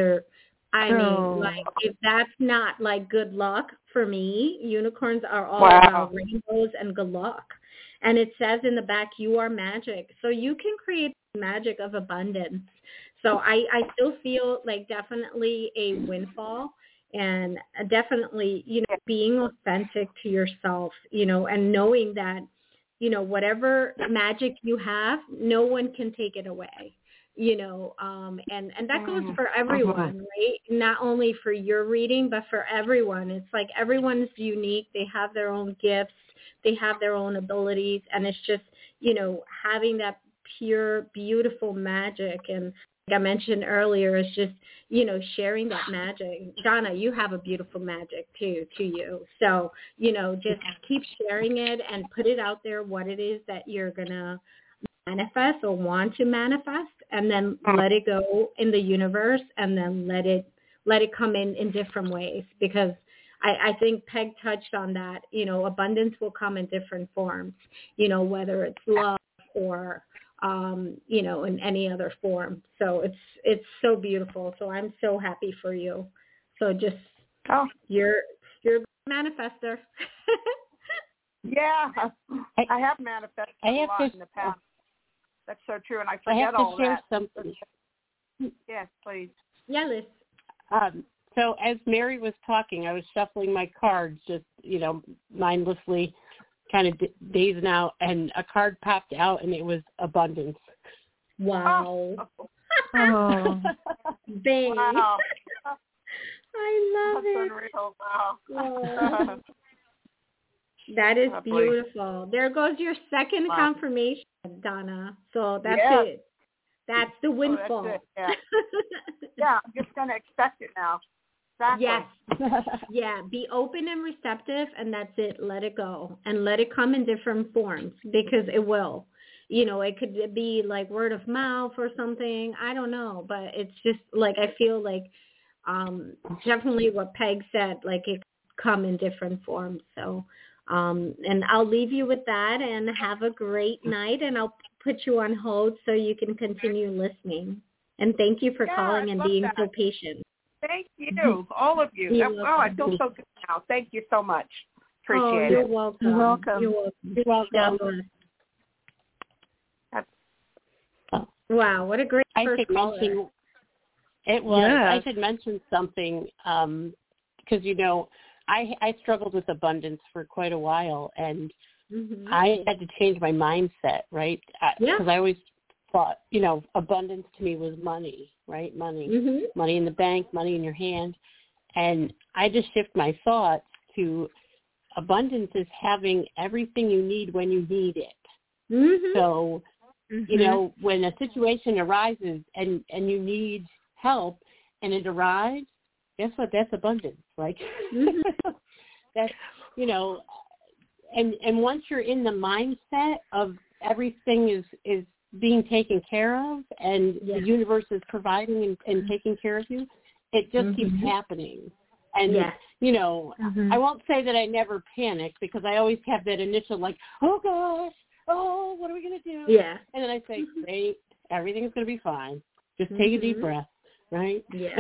[SPEAKER 3] Mean, like, if that's not like good luck for me, unicorns are all about rainbows and good luck. And it says in the back, you are magic. So you can create magic of abundance. So I still feel like definitely a windfall. And definitely, being authentic to yourself, and knowing that, whatever magic you have, no one can take it away, and that goes for everyone, right? Not only for your reading, but for everyone. It's like everyone's unique. They have their own gifts. They have their own abilities. And it's just, having that pure, beautiful magic. And like I mentioned earlier, it's just, sharing that magic. Donna, you have a beautiful magic too, to you. So, just keep sharing it and put it out there, what it is that you're going to manifest or want to manifest, and then let it go in the universe, and then let it come in different ways, because I think Peg touched on that. Abundance will come in different forms, whether it's love or in any other form. So it's so beautiful. So I'm so happy for you. So just you're a manifester.
[SPEAKER 5] Yeah, I have manifested a lot in the past. That's so true, and I forget all that.
[SPEAKER 4] I have to share something.
[SPEAKER 5] Yes, please.
[SPEAKER 3] Yeah, Liz.
[SPEAKER 4] So as Mary was talking, I was shuffling my cards, just, mindlessly, kind of dazing out, and a card popped out, and it was abundance.
[SPEAKER 3] Wow.
[SPEAKER 2] Oh.
[SPEAKER 3] Bang.
[SPEAKER 5] Wow.
[SPEAKER 3] I love
[SPEAKER 5] That's
[SPEAKER 3] it.
[SPEAKER 5] unreal. Wow.
[SPEAKER 3] Oh. That is beautiful. There goes your second confirmation, Donna. So that's it. That's the windfall.
[SPEAKER 5] That's it. Yeah, I'm just going to expect it now. Exactly.
[SPEAKER 3] Yes. Yeah, be open and receptive, and that's it. Let it go. And let it come in different forms, because it will. It could be like word of mouth or something. I don't know. But it's just like, I feel like definitely what Peg said, like it could come in different forms. So and I'll leave you with that, and have a great night, and I'll put you on hold so you can continue listening. And thank you for calling and being so patient.
[SPEAKER 5] Thank you, all of you. I feel so good now. Thank you so much. Appreciate
[SPEAKER 3] you're
[SPEAKER 5] it.
[SPEAKER 3] Welcome.
[SPEAKER 2] You're welcome.
[SPEAKER 3] You're welcome. Wow, what a great first caller.
[SPEAKER 4] It was. Yes. I should mention something because, I struggled with abundance for quite a while, and I had to change my mindset, right? Because I always thought, abundance to me was money, right? Money, money in the bank, money in your hand. And I just shift my thoughts to abundance is having everything you need when you need it. So, when a situation arises and you need help and it arrives, guess what? That's abundance. Like, that's, and once you're in the mindset of everything is being taken care of, and the universe is providing and taking care of you, it just keeps happening. And, I won't say that I never panic, because I always have that initial like, oh gosh, what are we going to do?
[SPEAKER 3] Yeah.
[SPEAKER 4] And then I say, great, everything's going to be fine. Just take a deep breath, right?
[SPEAKER 3] Yeah.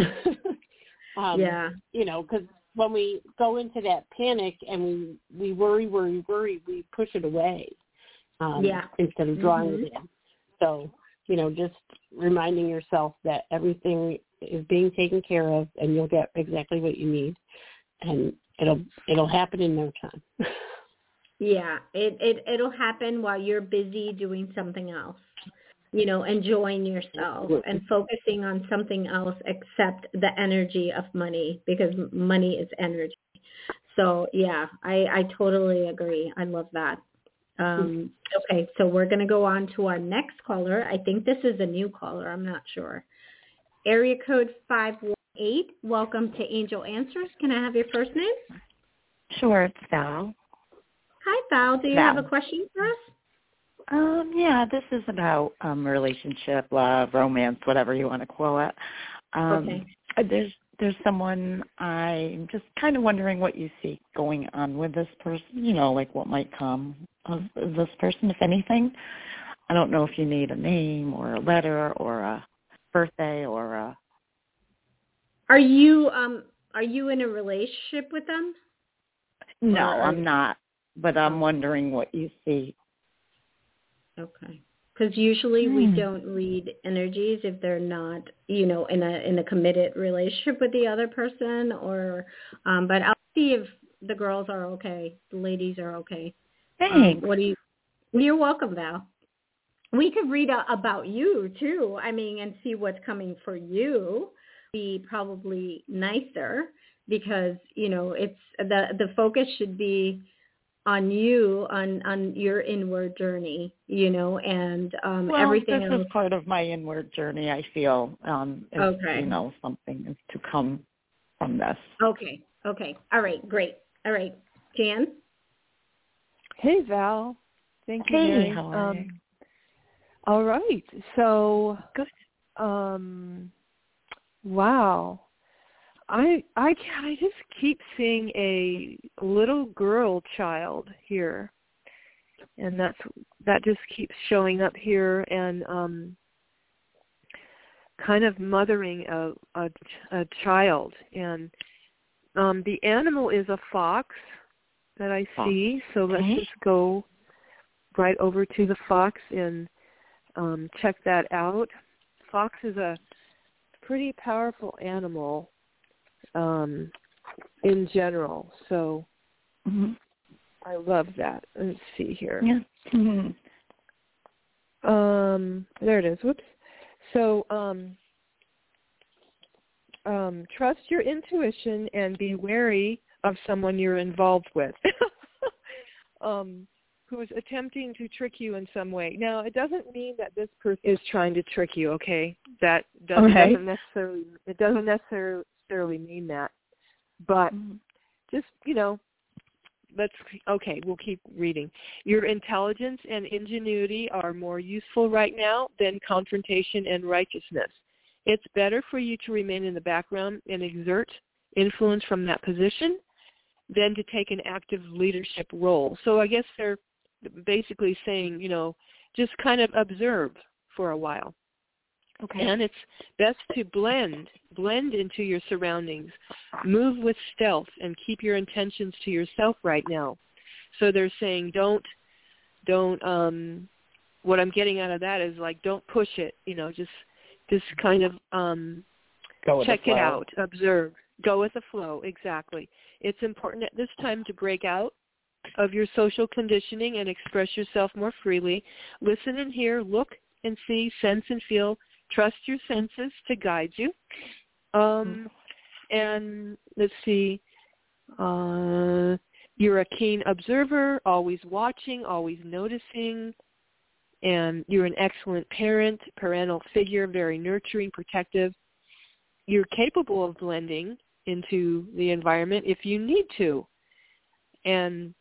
[SPEAKER 4] Because when we go into that panic and we worry, we push it away instead of drawing it in. So, just reminding yourself that everything is being taken care of, and you'll get exactly what you need, and it'll happen in no time.
[SPEAKER 3] Yeah, it'll happen while you're busy doing something else. Enjoying yourself and focusing on something else except the energy of money, because money is energy. So, yeah, I totally agree. I love that. Okay, so we're going to go on to our next caller. I think this is a new caller. I'm not sure. Area code 518. Welcome to Angel Answers. Can I have your first name?
[SPEAKER 6] Sure, it's Val.
[SPEAKER 3] Hi, Val. Do you have a question for us?
[SPEAKER 6] Yeah, this is about relationship, love, romance, whatever you want to call it.
[SPEAKER 3] Okay.
[SPEAKER 6] There's someone, I'm just kind of wondering what you see going on with this person, like what might come of this person, if anything. I don't know if you need a name or a letter or a birthday or a...
[SPEAKER 3] Are you in a relationship with them?
[SPEAKER 6] No, I'm not, but I'm wondering what you see.
[SPEAKER 3] Okay. because usually we don't read energies if they're not, in a committed relationship with the other person. Or, but I'll see if the girls are okay, the ladies are okay.
[SPEAKER 6] Thanks.
[SPEAKER 3] You're welcome, Val. We could read about you too. I mean, and see what's coming for you. Be probably nicer because it's the focus should be on you, on your inward journey, and everything
[SPEAKER 6] this
[SPEAKER 3] else.
[SPEAKER 6] is part of my inward journey. I feel
[SPEAKER 3] okay.
[SPEAKER 6] Something is to come from this.
[SPEAKER 3] Okay. All right. Great. All right, Jan.
[SPEAKER 1] Hey, Val. Thank you.
[SPEAKER 6] Hey,
[SPEAKER 1] Mary.
[SPEAKER 6] how are you?
[SPEAKER 1] All right. So,
[SPEAKER 6] good.
[SPEAKER 1] Wow. I just keep seeing a little girl child here, and that just keeps showing up here, and kind of mothering a child, and the animal is a fox that I see. So let's just go right over to the fox and check that out. Fox is a pretty powerful animal in general, so I love that. Let's see here.
[SPEAKER 6] Yeah.
[SPEAKER 1] There it is. Whoops. So trust your intuition and be wary of someone you're involved with who's attempting to trick you in some way. Now, it doesn't mean that this person is trying to trick you, okay? That doesn't necessarily mean that. But just, we'll keep reading. Your intelligence and ingenuity are more useful right now than confrontation and righteousness. It's better for you to remain in the background and exert influence from that position than to take an active leadership role. So I guess they're basically saying, just kind of observe for a while. Okay. And it's best to blend into your surroundings. Move with stealth and keep your intentions to yourself right now. So they're saying don't what I'm getting out of that is like, don't push it, just kind of check it out, observe, go with the flow. Exactly. It's important at this time to break out of your social conditioning and express yourself more freely. Listen and hear, look and see, sense and feel. Trust your senses to guide you. And let's see, you're a keen observer, always watching, always noticing, and you're an excellent parent, parental figure, very nurturing, protective. You're capable of blending into the environment if you need to. And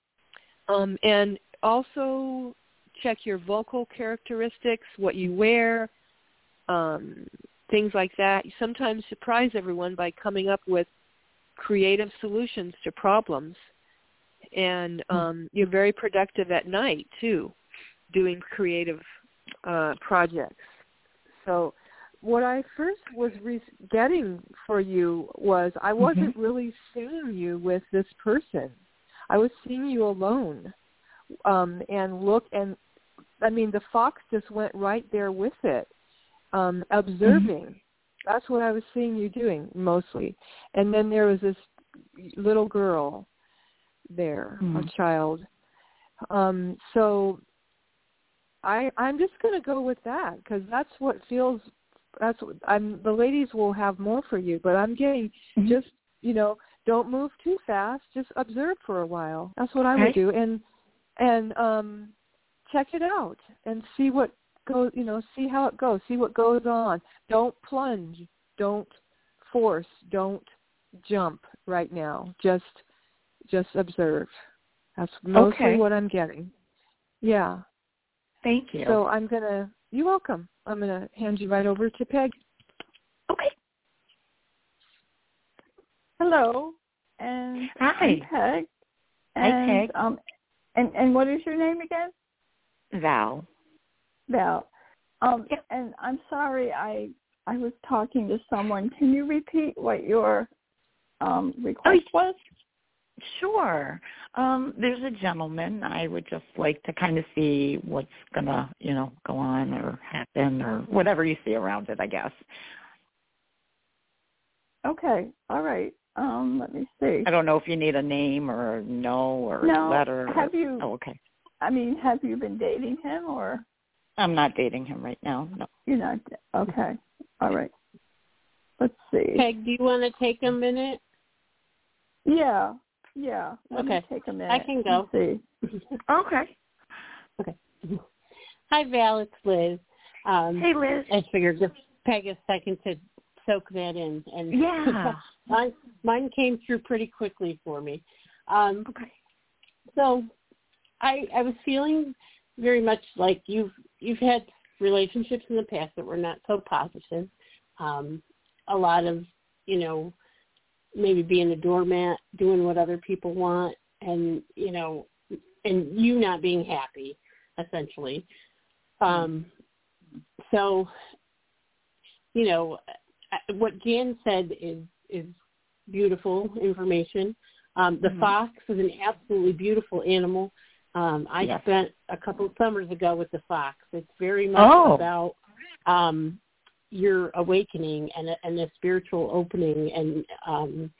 [SPEAKER 1] also check your vocal characteristics, what you wear, things like that. You sometimes surprise everyone by coming up with creative solutions to problems. And you're very productive at night, too, doing creative projects. So what I first was getting for you was I wasn't really seeing you with this person. I was seeing you alone. And look, and I mean, the fox just went right there with it, observing. That's what I was seeing you doing mostly. And then there was this little girl there, a child. So I'm just going to go with that because that's what feels. The ladies will have more for you, but I'm getting just don't move too fast. Just observe for a while. That's what I would do, and check it out and see what goes. See how it goes. See what goes on. Don't plunge. Don't force. Don't jump right now. Just observe. That's mostly what I'm getting. Yeah.
[SPEAKER 6] Thank you.
[SPEAKER 1] So you're welcome. I'm going to hand you right over to Peg.
[SPEAKER 6] Okay.
[SPEAKER 2] Hello. And
[SPEAKER 6] hi.
[SPEAKER 2] I'm Peg.
[SPEAKER 6] Hi, Peg.
[SPEAKER 2] And what is your name again?
[SPEAKER 6] Val.
[SPEAKER 2] Val. And I'm sorry, I was talking to someone. Can you repeat what your request was?
[SPEAKER 6] Sure. There's a gentleman. I would just like to kind of see what's going to, go on or happen or whatever you see around it, I guess.
[SPEAKER 2] Okay. All right. Let me see.
[SPEAKER 6] I don't know if you need a name or a or
[SPEAKER 2] no.
[SPEAKER 6] a letter.
[SPEAKER 2] Have you?
[SPEAKER 6] Oh, okay.
[SPEAKER 2] I mean, have you been dating him or?
[SPEAKER 6] I'm not dating him right now. No.
[SPEAKER 2] You're not. Okay. All right. Let's see.
[SPEAKER 4] Peg, do you want to take a minute?
[SPEAKER 2] Yeah. Let me take a minute.
[SPEAKER 4] I can go.
[SPEAKER 2] See.
[SPEAKER 6] Okay.
[SPEAKER 4] Hi, Val. It's Liz.
[SPEAKER 6] Hey, Liz.
[SPEAKER 4] I figured give Peg a second to soak that in. And
[SPEAKER 6] yeah.
[SPEAKER 4] Mine came through pretty quickly for me.
[SPEAKER 6] Okay.
[SPEAKER 4] So I was feeling very much like you've had relationships in the past that were not so positive. A lot of, maybe being a doormat, doing what other people want, and, and you not being happy, essentially. So, what Jan said is beautiful information. The fox is an absolutely beautiful animal. I spent a couple of summers ago with the fox. It's very much about your awakening and a spiritual opening and,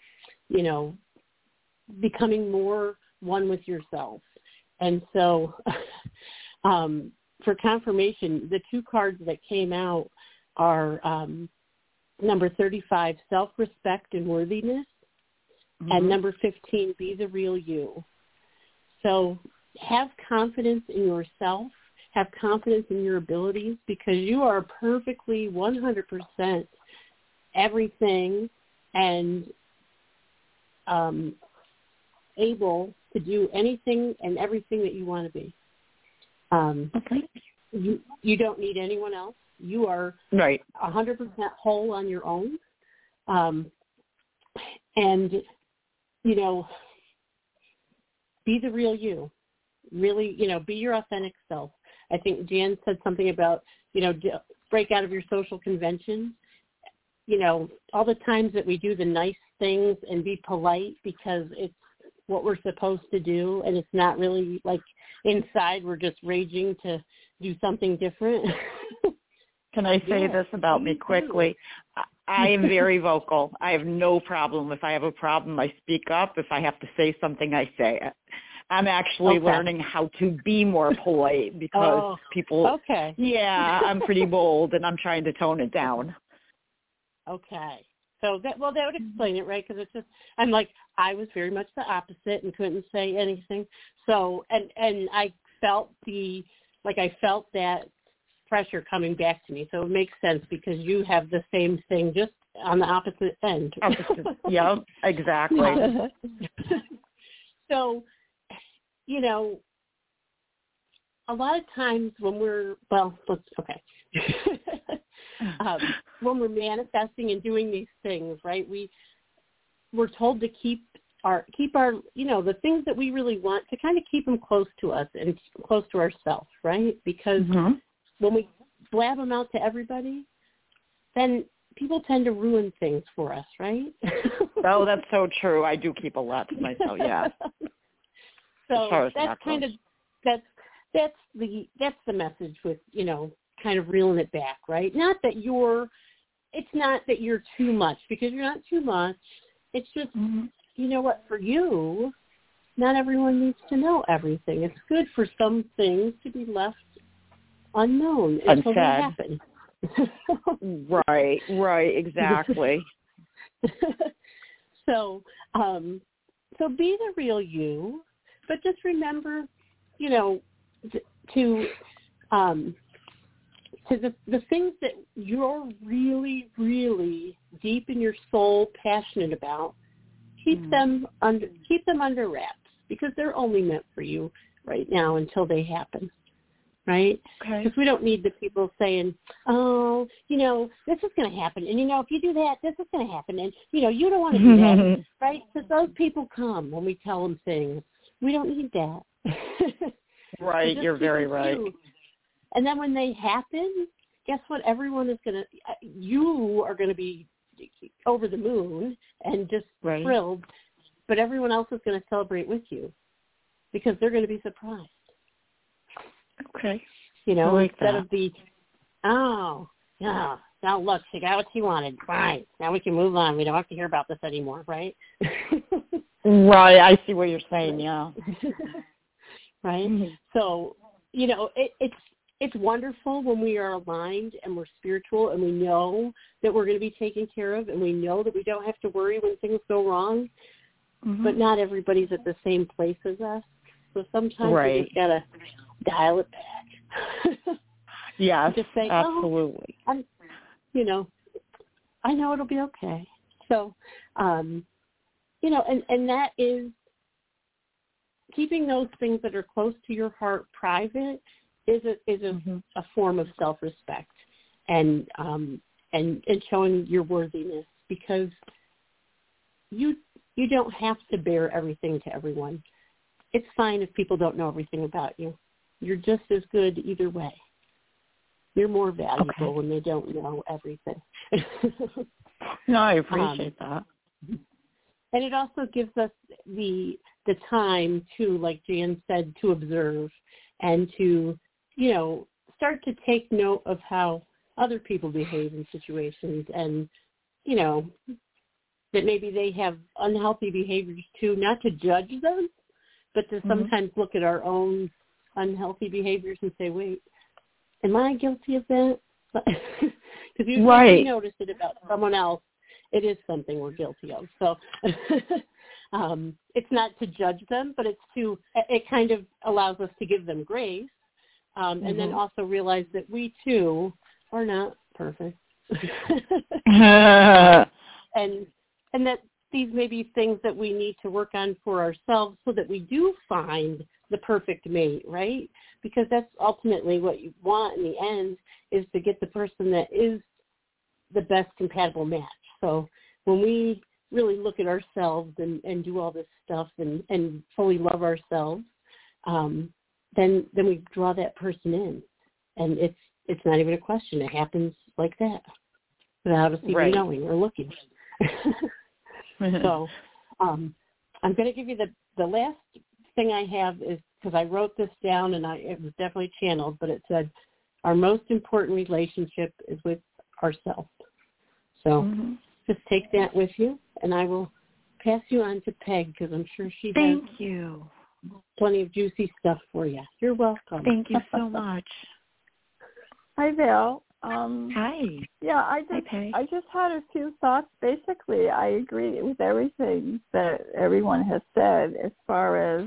[SPEAKER 4] becoming more one with yourself. And so for confirmation, the two cards that came out are number 35, self-respect and worthiness, and number 15, be the real you. So have confidence in yourself, have confidence in your abilities, because you are perfectly 100% everything and able to do anything and everything that you want to be.
[SPEAKER 6] Okay.
[SPEAKER 4] You don't need anyone else. You are
[SPEAKER 6] right
[SPEAKER 4] 100% whole on your own. And, be the real you. Really, be your authentic self. I think Jan said something about, break out of your social conventions. All the times that we do the nice things and be polite because it's what we're supposed to do, and it's not really like inside we're just raging to do something different.
[SPEAKER 6] Can I say this about me quickly? I am very vocal. I have no problem. If I have a problem, I speak up. If I have to say something, I say it. I'm actually learning how to be more polite because people, I'm pretty bold and I'm trying to tone it down.
[SPEAKER 4] Okay. So that would explain it, right? Because it's just, I'm like, I was very much the opposite and couldn't say anything. So, and I felt that pressure coming back to me. So it makes sense because you have the same thing, just on the opposite end.
[SPEAKER 6] Yeah, exactly.
[SPEAKER 4] So, a lot of times when when we're manifesting and doing these things, right, we're told to keep our the things that we really want, to kind of keep them close to us and close to ourselves, right? Because when we blab them out to everybody, then people tend to ruin things for us, right?
[SPEAKER 6] Oh, that's so true. I do keep a lot to myself, yeah.
[SPEAKER 4] So that's kind of that's the message with, kind of reeling it back, right? It's not that you're too much, because you're not too much. It's just, for you, not everyone needs to know everything. It's good for some things to be left unknown until they happen.
[SPEAKER 6] Right, exactly.
[SPEAKER 4] So be the real you, but just remember, to the things that you're really, really deep in your soul passionate about, keep them under wraps, because they're only meant for you right now until they happen, right?
[SPEAKER 6] Okay.
[SPEAKER 4] Because we don't need the people saying, oh, this is going to happen, and if you do that, this is going to happen, and you don't want to do that, right? Because those people come when we tell them things. We don't need that.
[SPEAKER 6] Right, you're very right.
[SPEAKER 4] And then when they happen, guess what? You are going to be over the moon and just thrilled. but everyone else is going to celebrate with you because they're going to be surprised.
[SPEAKER 6] Okay.
[SPEAKER 4] You know,
[SPEAKER 6] like
[SPEAKER 4] instead
[SPEAKER 6] that.
[SPEAKER 4] of the, oh, yeah, now look, she got what she wanted. Fine. Now we can move on. We don't have to hear about this anymore, right?
[SPEAKER 6] Right. I see what you're saying, yeah.
[SPEAKER 4] Right?
[SPEAKER 6] Mm-hmm.
[SPEAKER 4] So, you know, it's wonderful when we are aligned and we're spiritual and we know that we're going to be taken care of and we know that we don't have to worry when things go wrong.
[SPEAKER 6] Mm-hmm.
[SPEAKER 4] But not everybody's at the same place as us. So sometimes we just got to dial it back.
[SPEAKER 6] Yes,
[SPEAKER 4] just say,
[SPEAKER 6] absolutely.
[SPEAKER 4] Oh, you know, I know it'll be okay. So, you know, and that is keeping those things that are close to your heart private is a form of self-respect and showing your worthiness, because you don't have to bear everything to everyone. It's fine if people don't know everything about you. You're just as good either way. You're more valuable when they don't know everything.
[SPEAKER 6] No, I appreciate that.
[SPEAKER 4] And it also gives us the time to, like Jan said, to observe and to, you know, start to take note of how other people behave in situations, and, you know, that maybe they have unhealthy behaviors too, not to judge them, but to sometimes look at our own unhealthy behaviors and say, wait, am I guilty of that? Because usually if we notice it about someone else, it is something we're guilty of. So it's not to judge them, but it kind of allows us to give them grace, and then also realize that we too are not perfect. And that these may be things that we need to work on for ourselves so that we do find the perfect mate, right? Because that's ultimately what you want in the end, is to get the person that is the best compatible match. So when we really look at ourselves and do all this stuff and fully love ourselves, then we draw that person in. And it's not even a question. It happens like that without us even knowing or looking. So I'm going to give you the last thing I have is, because I wrote this down and it was definitely channeled, but it said, our most important relationship is with ourselves. So just take that with you, and I will pass you on to Peg, because I'm sure she has plenty of juicy stuff for you. You're welcome.
[SPEAKER 6] Thank you so much.
[SPEAKER 2] Hi, Val.
[SPEAKER 6] Hi.
[SPEAKER 2] Yeah, I just had a few thoughts. Basically, I agree with everything that everyone has said as far as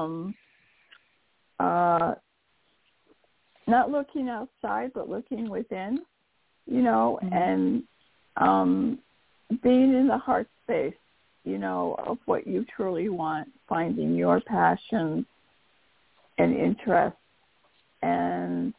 [SPEAKER 2] not looking outside but looking within, you know, and being in the heart space, you know, of what you truly want, finding your passions and interests, and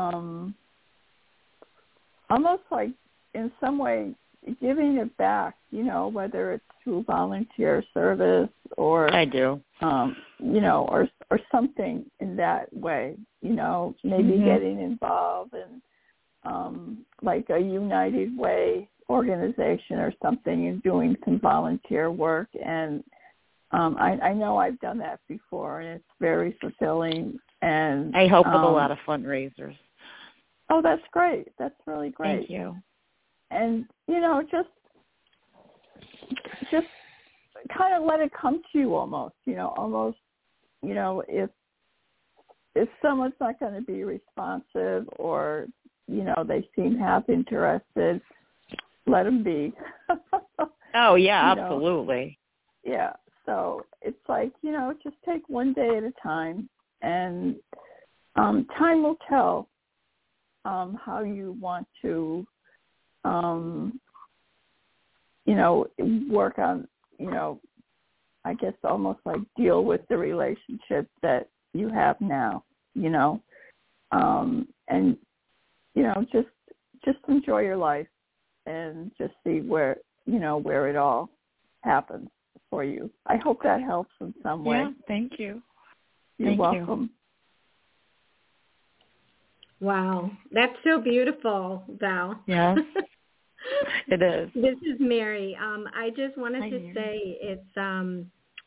[SPEAKER 2] almost like in some way giving it back, you know, whether it's through volunteer service or you know, or something in that way, you know, maybe getting involved in like a United Way organization or something and doing some volunteer work. And I know I've done that before, and it's very fulfilling. And
[SPEAKER 6] I help with a lot of fundraisers.
[SPEAKER 2] Oh, that's great. That's really great.
[SPEAKER 6] Thank you.
[SPEAKER 2] And, you know, just kind of let it come to you almost, you know, if someone's not going to be responsive or, you know, they seem half interested, let them be.
[SPEAKER 6] Oh, yeah, absolutely.
[SPEAKER 2] Know? Yeah. So it's like, you know, just take one day at a time, and time will tell how you want to, you know, work on, you know, I guess almost like deal with the relationship that you have now, you know, and, you know, just enjoy your life and just see where, you know, where it all happens for you. I hope that helps in some way.
[SPEAKER 6] Yeah, thank you.
[SPEAKER 2] You're welcome.
[SPEAKER 3] Wow, that's so beautiful, Val.
[SPEAKER 6] Yeah, it is.
[SPEAKER 3] This is Mary. I just wanted to say it's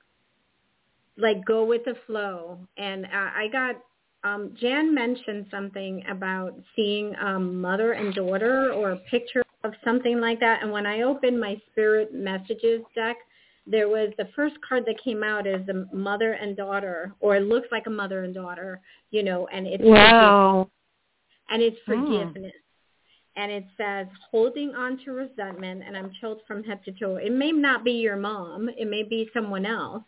[SPEAKER 3] like go with the flow. And I got Jan mentioned something about seeing mother and daughter or a picture of something like that. And when I opened my spirit messages deck, there was the first card that came out is the mother and daughter, or it looks like a mother and daughter, you know, and it's
[SPEAKER 1] wow.
[SPEAKER 3] And it's forgiveness. And it says holding on to resentment, and I'm chilled from head to toe. It may not be your mom. It may be someone else.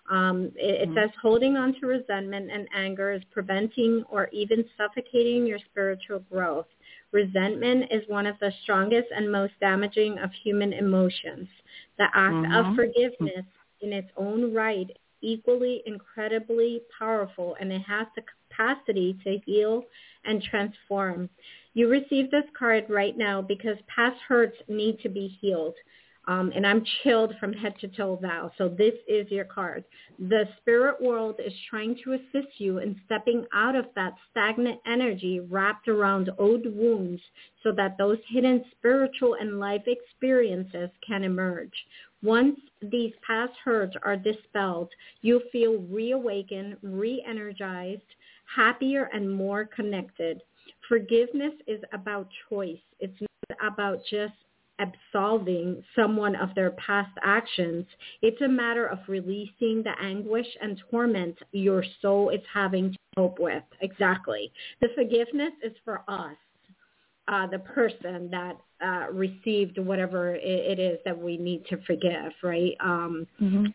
[SPEAKER 3] It says holding on to resentment and anger is preventing or even suffocating your spiritual growth. Resentment is one of the strongest and most damaging of human emotions. The act of forgiveness in its own right is equally incredibly powerful, and it has the capacity to heal and transform. You receive this card right now because past hurts need to be healed. And I'm chilled from head to toe, Val. So this is your card. The spirit world is trying to assist you in stepping out of that stagnant energy wrapped around old wounds so that those hidden spiritual and life experiences can emerge. Once these past hurts are dispelled, you'll feel reawakened, re-energized, happier, and more connected. Forgiveness is about choice. It's not about just absolving someone of their past actions. It's a matter of releasing the anguish and torment your soul is having to cope with. Exactly. The forgiveness is for us, the person that received whatever it is that we need to forgive, right? And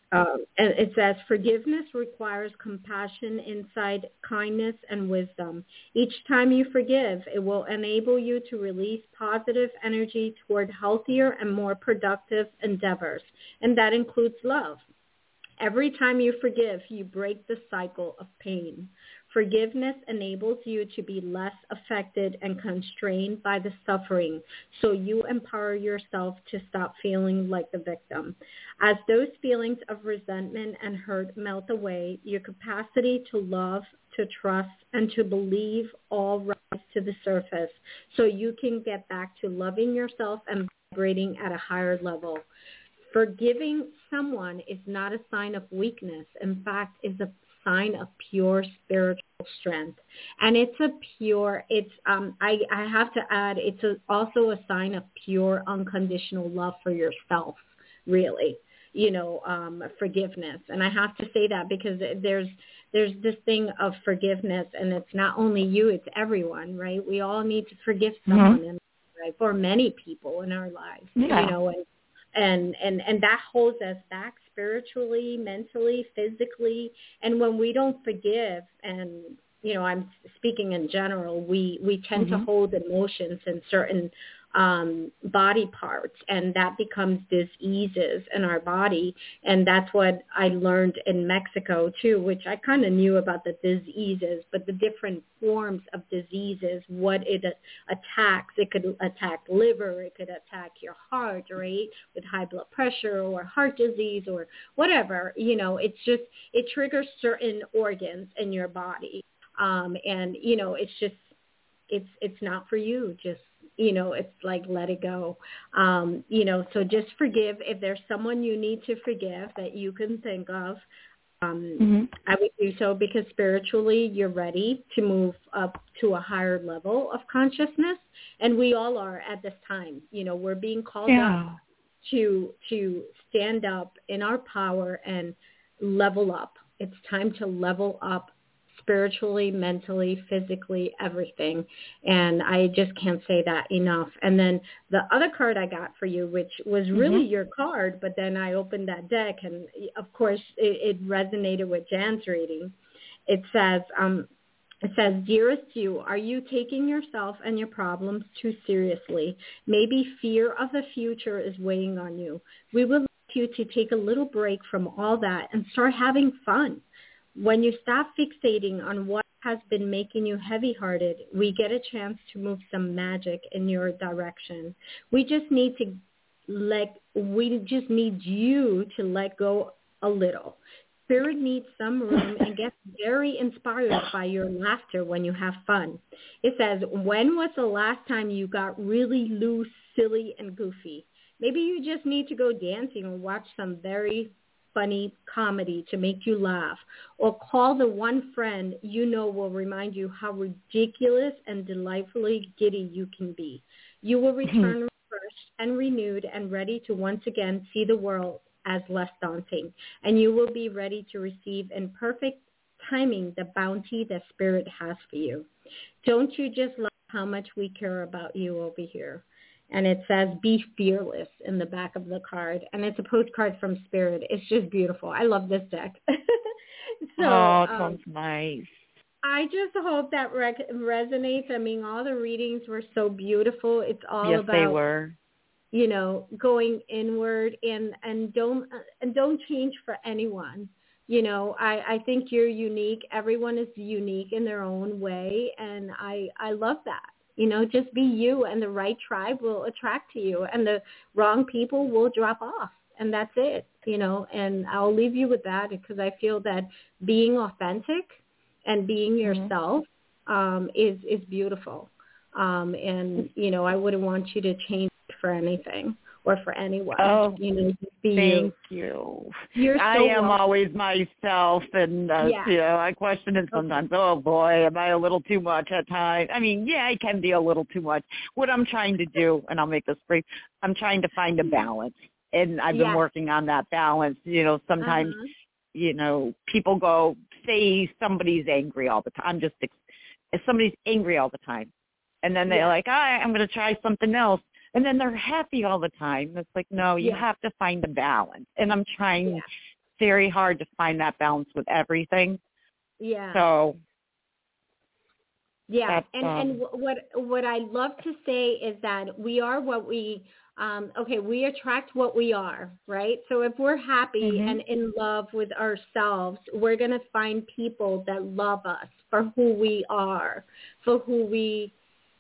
[SPEAKER 3] it says forgiveness requires compassion, insight, kindness, and wisdom. Each time you forgive, it will enable you to release positive energy toward healthier and more productive endeavors, and that includes love. Every time you forgive, you break the cycle of pain. Forgiveness enables you to be less affected and constrained by the suffering, so you empower yourself to stop feeling like the victim. As those feelings of resentment and hurt melt away, your capacity to love, to trust, and to believe all rise to the surface, so you can get back to loving yourself and vibrating at a higher level. Forgiving someone is not a sign of weakness. In fact, it's a sign of pure spiritual strength. And I have to add, it's also a sign of pure unconditional love for yourself, really, forgiveness. And I have to say that because there's this thing of forgiveness, and it's not only you, it's everyone, right? We all need to forgive someone in our life, or many people in our lives, and that holds us back spiritually, mentally, physically. And when we don't forgive, and I'm speaking in general, we tend to hold emotions in certain body parts, and that becomes diseases in our body. And that's what I learned in Mexico too, which I kind of knew about the diseases, but the different forms of diseases, what it attacks. It could attack liver, it could attack your heart, right, with high blood pressure, or heart disease, or whatever. It's just, it triggers certain organs in your body. And it's just, it's not for you. Just, it's like, let it go. So just forgive. If there's someone you need to forgive that you can think of, I would do so, because spiritually you're ready to move up to a higher level of consciousness. And we all are at this time. We're being called up to stand up in our power and level up. It's time to level up spiritually, mentally, physically, everything. And I just can't say that enough. And then the other card I got for you, which was really your card, but then I opened that deck, and of course it resonated with Jan's reading. It says, dearest you, are you taking yourself and your problems too seriously? Maybe fear of the future is weighing on you. We would like you to take a little break from all that and start having fun. When you stop fixating on what has been making you heavy-hearted, we get a chance to move some magic in your direction. We just need you to let go a little. Spirit needs some room and gets very inspired by your laughter when you have fun. It says, when was the last time you got really loose, silly, and goofy? Maybe you just need to go dancing or watch some very funny comedy to make you laugh, or call the one friend you know will remind you how ridiculous and delightfully giddy you can be. You will return refreshed and renewed and ready to once again see the world as less daunting, and you will be ready to receive in perfect timing the bounty that Spirit has for you. Don't you just love how much we care about you over here? And it says, be fearless in the back of the card. And it's a postcard from Spirit. It's just beautiful. I love this deck. So,
[SPEAKER 6] it sounds nice.
[SPEAKER 3] I just hope that resonates. I mean, all the readings were so beautiful. It's all
[SPEAKER 6] yes,
[SPEAKER 3] about,
[SPEAKER 6] they were.
[SPEAKER 3] You know, going inward and don't change for anyone. You know, I think you're unique. Everyone is unique in their own way. And I love that. You know, just be you, and the right tribe will attract to you, and the wrong people will drop off, and that's it, you know. And I'll leave you with that, because I feel that being authentic and being yourself is beautiful. And, you know, I wouldn't want you to change for anything or for anyone.
[SPEAKER 6] Oh,
[SPEAKER 3] you know, just be
[SPEAKER 6] thank you.
[SPEAKER 3] You're so
[SPEAKER 6] I am
[SPEAKER 3] welcome.
[SPEAKER 6] always myself, and you know, I question it sometimes. Oh boy, am I a little too much at times? I mean, yeah, I can be a little too much. What I'm trying to do, and I'll make this brief, I'm trying to find a balance, and I've been working on that balance. You know, sometimes, you know, people say somebody's angry all the time. If somebody's angry all the time, and then they're like, I'm going to try something else. And then they're happy all the time. It's like, no, you have to find a balance. And I'm trying very hard to find that balance with everything.
[SPEAKER 3] Yeah.
[SPEAKER 6] So.
[SPEAKER 3] Yeah. And what I love to say is that we are what we, we attract what we are, right? So if we're happy and in love with ourselves, we're going to find people that love us for who we are, for who we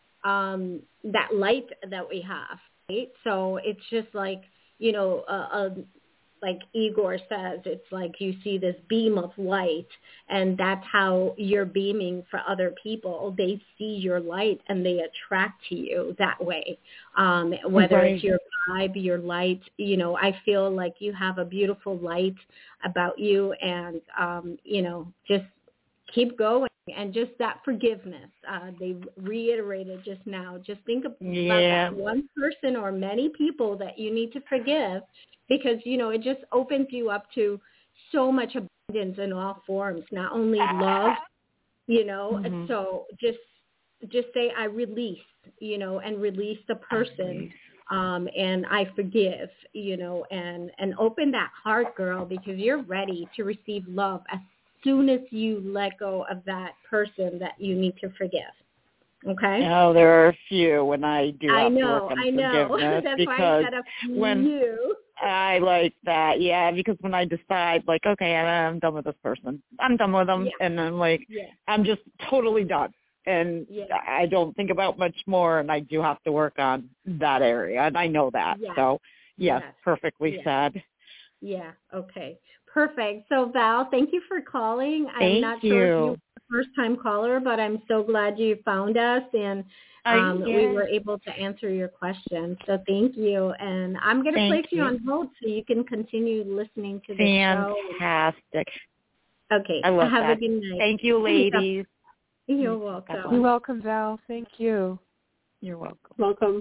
[SPEAKER 3] that light that we have, right? So it's just like, you know, like Igor says, it's like you see this beam of light, and that's how you're beaming for other people. They see your light and they attract to you that way. Whether it's your vibe, your light, you know, I feel like you have a beautiful light about you, and, you know, just keep going. And just that forgiveness, they reiterated just now. Just think about that one person or many people that you need to forgive, because, you know, it just opens you up to so much abundance in all forms, not only love, you know. So just say, I release, you know, and release the person. And I forgive, you know, and open that heart, girl, because you're ready to receive love as soon as you let go of that person that you need to forgive. Okay?
[SPEAKER 6] Oh, there are a few when I do have to work on forgiveness.
[SPEAKER 3] That's
[SPEAKER 6] because
[SPEAKER 3] why I said a few.
[SPEAKER 6] I like that, because when I decide, like, okay, I'm done with this person. I'm done with them, and I'm like, I'm just totally done. And I don't think about much more, and I do have to work on that area, and I know that. So, perfectly said.
[SPEAKER 3] Yeah, okay. Perfect. So, Val, thank you for calling. I'm not sure if you were a first-time caller, but I'm so glad you found us, and we were able to answer your question. So thank you. And I'm going to place you on hold so you can continue listening to the show.
[SPEAKER 6] Fantastic.
[SPEAKER 3] Okay.
[SPEAKER 6] I love
[SPEAKER 3] Have
[SPEAKER 6] that.
[SPEAKER 3] a good night.
[SPEAKER 6] Thank you, ladies.
[SPEAKER 3] You're welcome.
[SPEAKER 1] You're welcome, Val. Thank you.
[SPEAKER 6] You're welcome.
[SPEAKER 4] Welcome.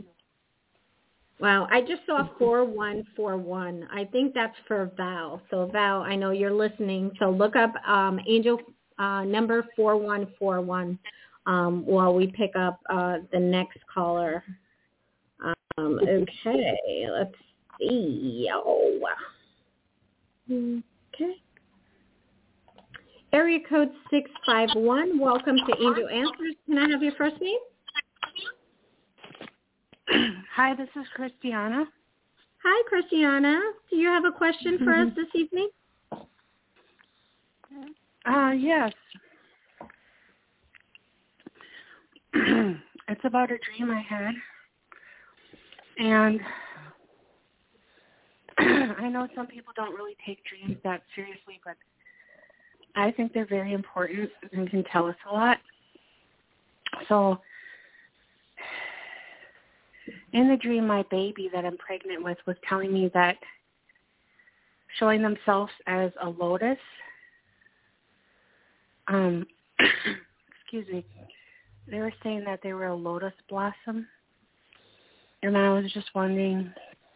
[SPEAKER 3] Wow, I just saw 4141. I think that's for Val. So Val, I know you're listening. So look up angel number 4141 while we pick up the next caller. Okay, let's see. Okay. Area code 651. Welcome to Angel Answers. Can I have your first name?
[SPEAKER 7] Hi, this is Christiana.
[SPEAKER 3] Hi, Christiana. Do you have a question for us this evening?
[SPEAKER 7] Yes. It's about a dream I had. And I know some people don't really take dreams that seriously, but I think they're very important and can tell us a lot. So in the dream, my baby that I'm pregnant with was telling me that showing themselves as a lotus. Excuse me. They were saying that they were a lotus blossom. And I was just wondering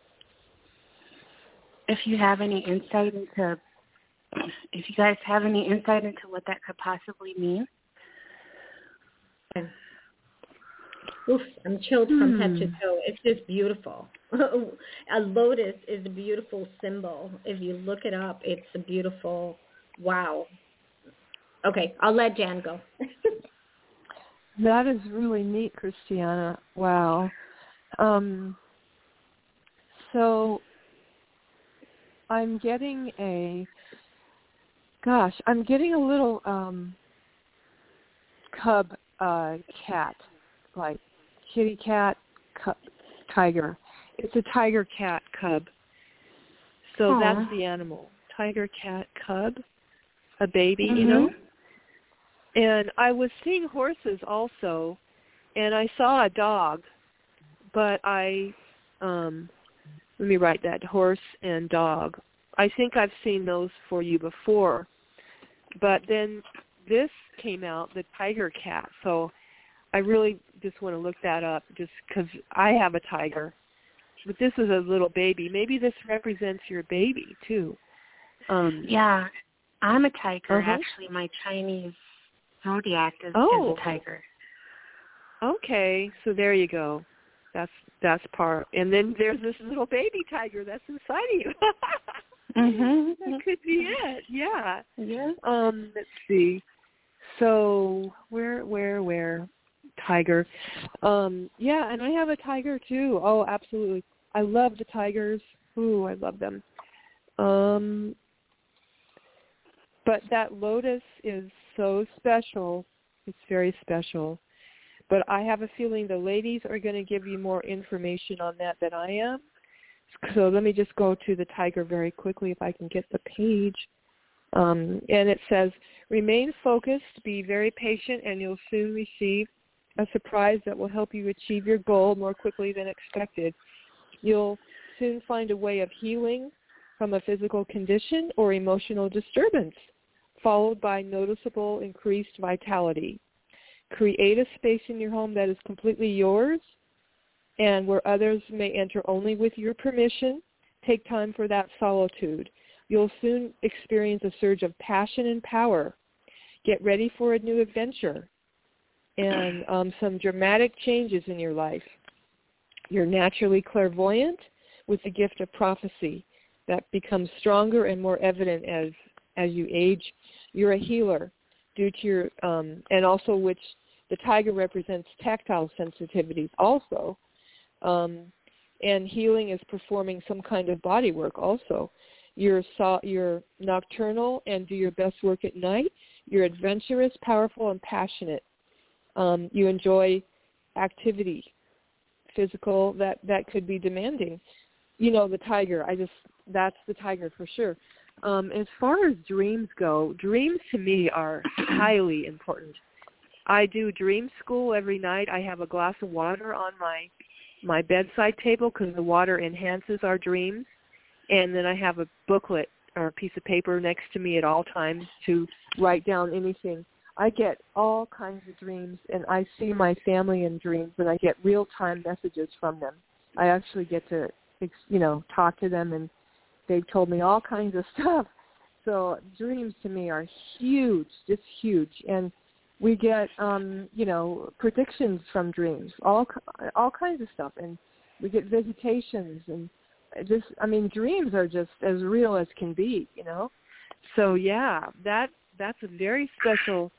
[SPEAKER 7] if you have any insight into, if you guys have any insight into what that could possibly mean.
[SPEAKER 3] Oof, I'm chilled from head to toe. It's just beautiful. A lotus is a beautiful symbol. If you look it up, it's a beautiful, wow. Okay, I'll let Jan go.
[SPEAKER 1] That is really neat, Christiana. Wow. So I'm getting a little cub cat, like kitty cat, tiger. It's a tiger cat cub. So that's the animal. Tiger cat cub, a baby, you know. And I was seeing horses also, and I saw a dog, but let me write that, horse and dog. I think I've seen those for you before. But then this came out, the tiger cat. So I really just want to look that up just because I have a tiger. But this is a little baby. Maybe this represents your baby, too.
[SPEAKER 7] Yeah, I'm a tiger, actually. My Chinese zodiac is a tiger.
[SPEAKER 1] Okay, so there you go. That's part. And then there's this little baby tiger that's inside of you. That could be it. Yeah.
[SPEAKER 7] Yeah.
[SPEAKER 1] Let's see. So where tiger? Yeah, and I have a tiger too. Oh, absolutely. I love the tigers. Ooh, I love them. But that lotus is so special. It's very special. But I have a feeling the ladies are going to give you more information on that than I am. So let me just go to the tiger very quickly if I can get the page. And it says, remain focused, be very patient, and you'll soon receive a surprise that will help you achieve your goal more quickly than expected. You'll soon find a way of healing from a physical condition or emotional disturbance, followed by noticeable increased vitality. Create a space in your home that is completely yours and where others may enter only with your permission. Take time for that solitude. You'll soon experience a surge of passion and power. Get ready for a new adventure and some dramatic changes in your life. You're naturally clairvoyant with the gift of prophecy that becomes stronger and more evident as you age. You're a healer due to your, and also which the tiger represents tactile sensitivities also. And healing is performing some kind of body work also. You're nocturnal and do your best work at night. You're adventurous, powerful, and passionate. You enjoy activity, physical, that could be demanding. You know, the tiger, that's the tiger for sure. As far as dreams go, dreams to me are highly important. I do dream school every night. I have a glass of water on my bedside table because the water enhances our dreams. And then I have a booklet or a piece of paper next to me at all times to write down anything. I get all kinds of dreams, and I see my family in dreams, and I get real-time messages from them. I actually get to, talk to them, and they've told me all kinds of stuff. So dreams to me are huge, just huge. And we get, predictions from dreams, all kinds of stuff. And we get visitations and dreams are just as real as can be, So, yeah, that's a very special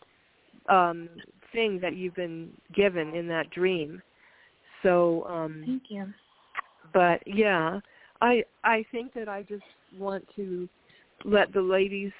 [SPEAKER 1] thing that you've been given in that dream. So,
[SPEAKER 7] thank you.
[SPEAKER 1] But, yeah, I think that I just want to let the ladies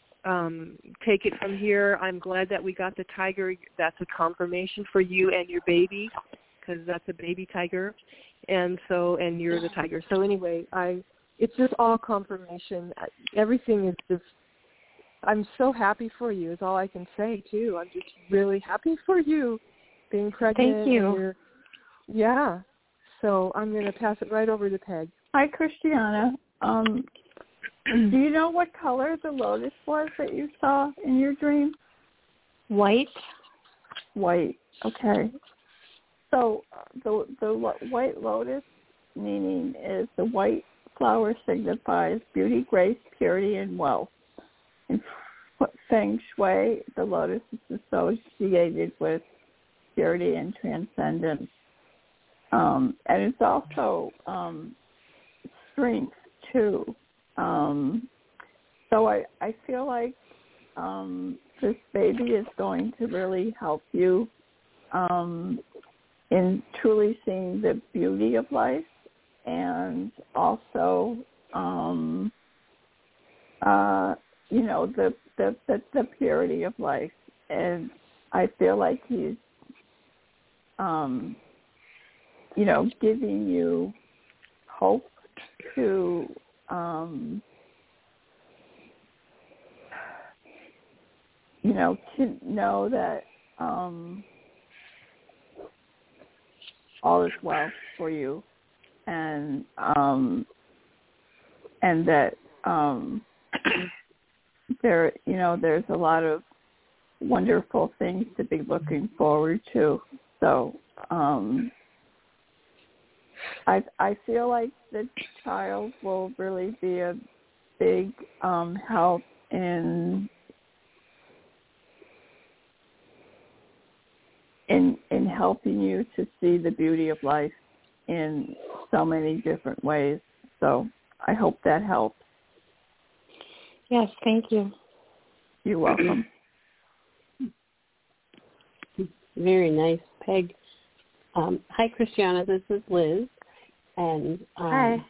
[SPEAKER 1] take it from here. I'm glad that we got the tiger. That's a confirmation for you and your baby, because that's a baby tiger, and you're the tiger. So anyway, it's just all confirmation. Everything is just. I'm so happy for you. Is all I can say too. I'm just really happy for you being pregnant.
[SPEAKER 2] Thank you.
[SPEAKER 1] Yeah. So I'm going to pass it right over to Peg.
[SPEAKER 2] Hi, Christiana. Do you know what color the lotus was that you saw in your dream?
[SPEAKER 7] White.
[SPEAKER 2] White. Okay. So the white lotus meaning is the white flower signifies beauty, grace, purity, and wealth. In Feng Shui, the lotus is associated with purity and transcendence. And it's also strength, too. So I feel like this baby is going to really help you in truly seeing the beauty of life and also, the purity of life. And I feel like he's, giving you hope to, to know that all is well for you, and that there's a lot of wonderful things to be looking forward to. So I feel like the child will really be a big help in helping you to see the beauty of life in so many different ways. So I hope that helps.
[SPEAKER 7] Yes, thank you.
[SPEAKER 2] You're welcome.
[SPEAKER 4] Very nice, Peg. Hi, Christiana. This is Liz. And
[SPEAKER 7] hi.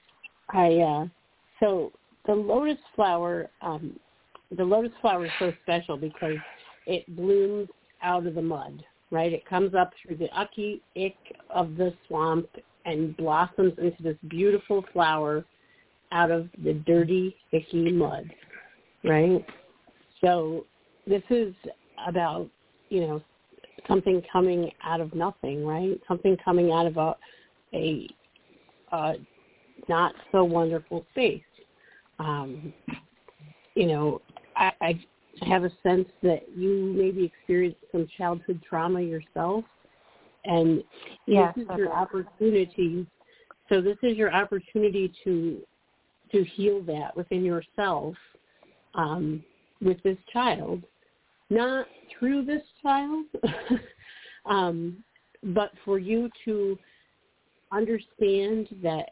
[SPEAKER 4] So the lotus flower is so special because it blooms out of the mud, right? It comes up through the ick of the swamp and blossoms into this beautiful flower out of the dirty, icky mud, right? So this is about, something coming out of nothing, right? Something coming out of a not so wonderful space. I have a sense that you maybe experienced some childhood trauma yourself, and
[SPEAKER 7] yes,
[SPEAKER 4] this is your opportunity. So this is your opportunity to heal that within yourself with this child, not through this child, but for you to understand that,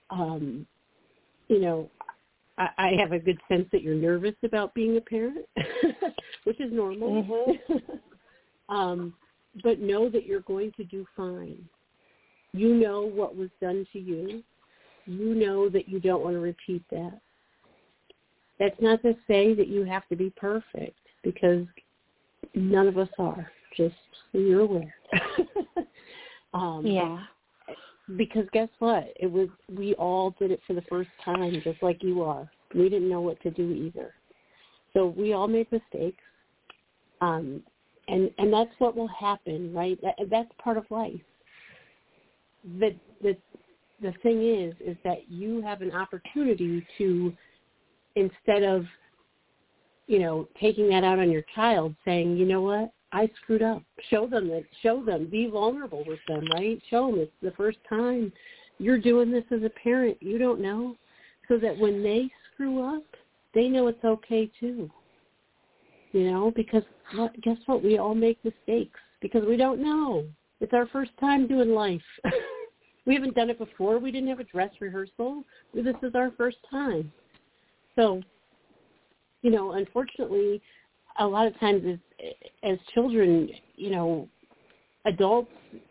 [SPEAKER 4] I have a good sense that you're nervous about being a parent, which is normal. Mm-hmm. But know that you're going to do fine. You know what was done to you. You know that you don't want to repeat that. That's not to say that you have to be perfect, because none of us are, just so you're aware.
[SPEAKER 7] Yeah.
[SPEAKER 4] Because guess what? We all did it for the first time, just like you are. We didn't know what to do either. So we all made mistakes. And that's what will happen, right? That's part of life. The thing is that you have an opportunity to, instead of, taking that out on your child, saying, you know what, I screwed up. Show them, be vulnerable with them, right? Show them it's the first time you're doing this as a parent. You don't know. So that when they screw up, they know it's okay too. Because guess what? We all make mistakes because we don't know. It's our first time doing life. We haven't done it before. We didn't have a dress rehearsal. This is our first time. So, unfortunately, a lot of times as children, adults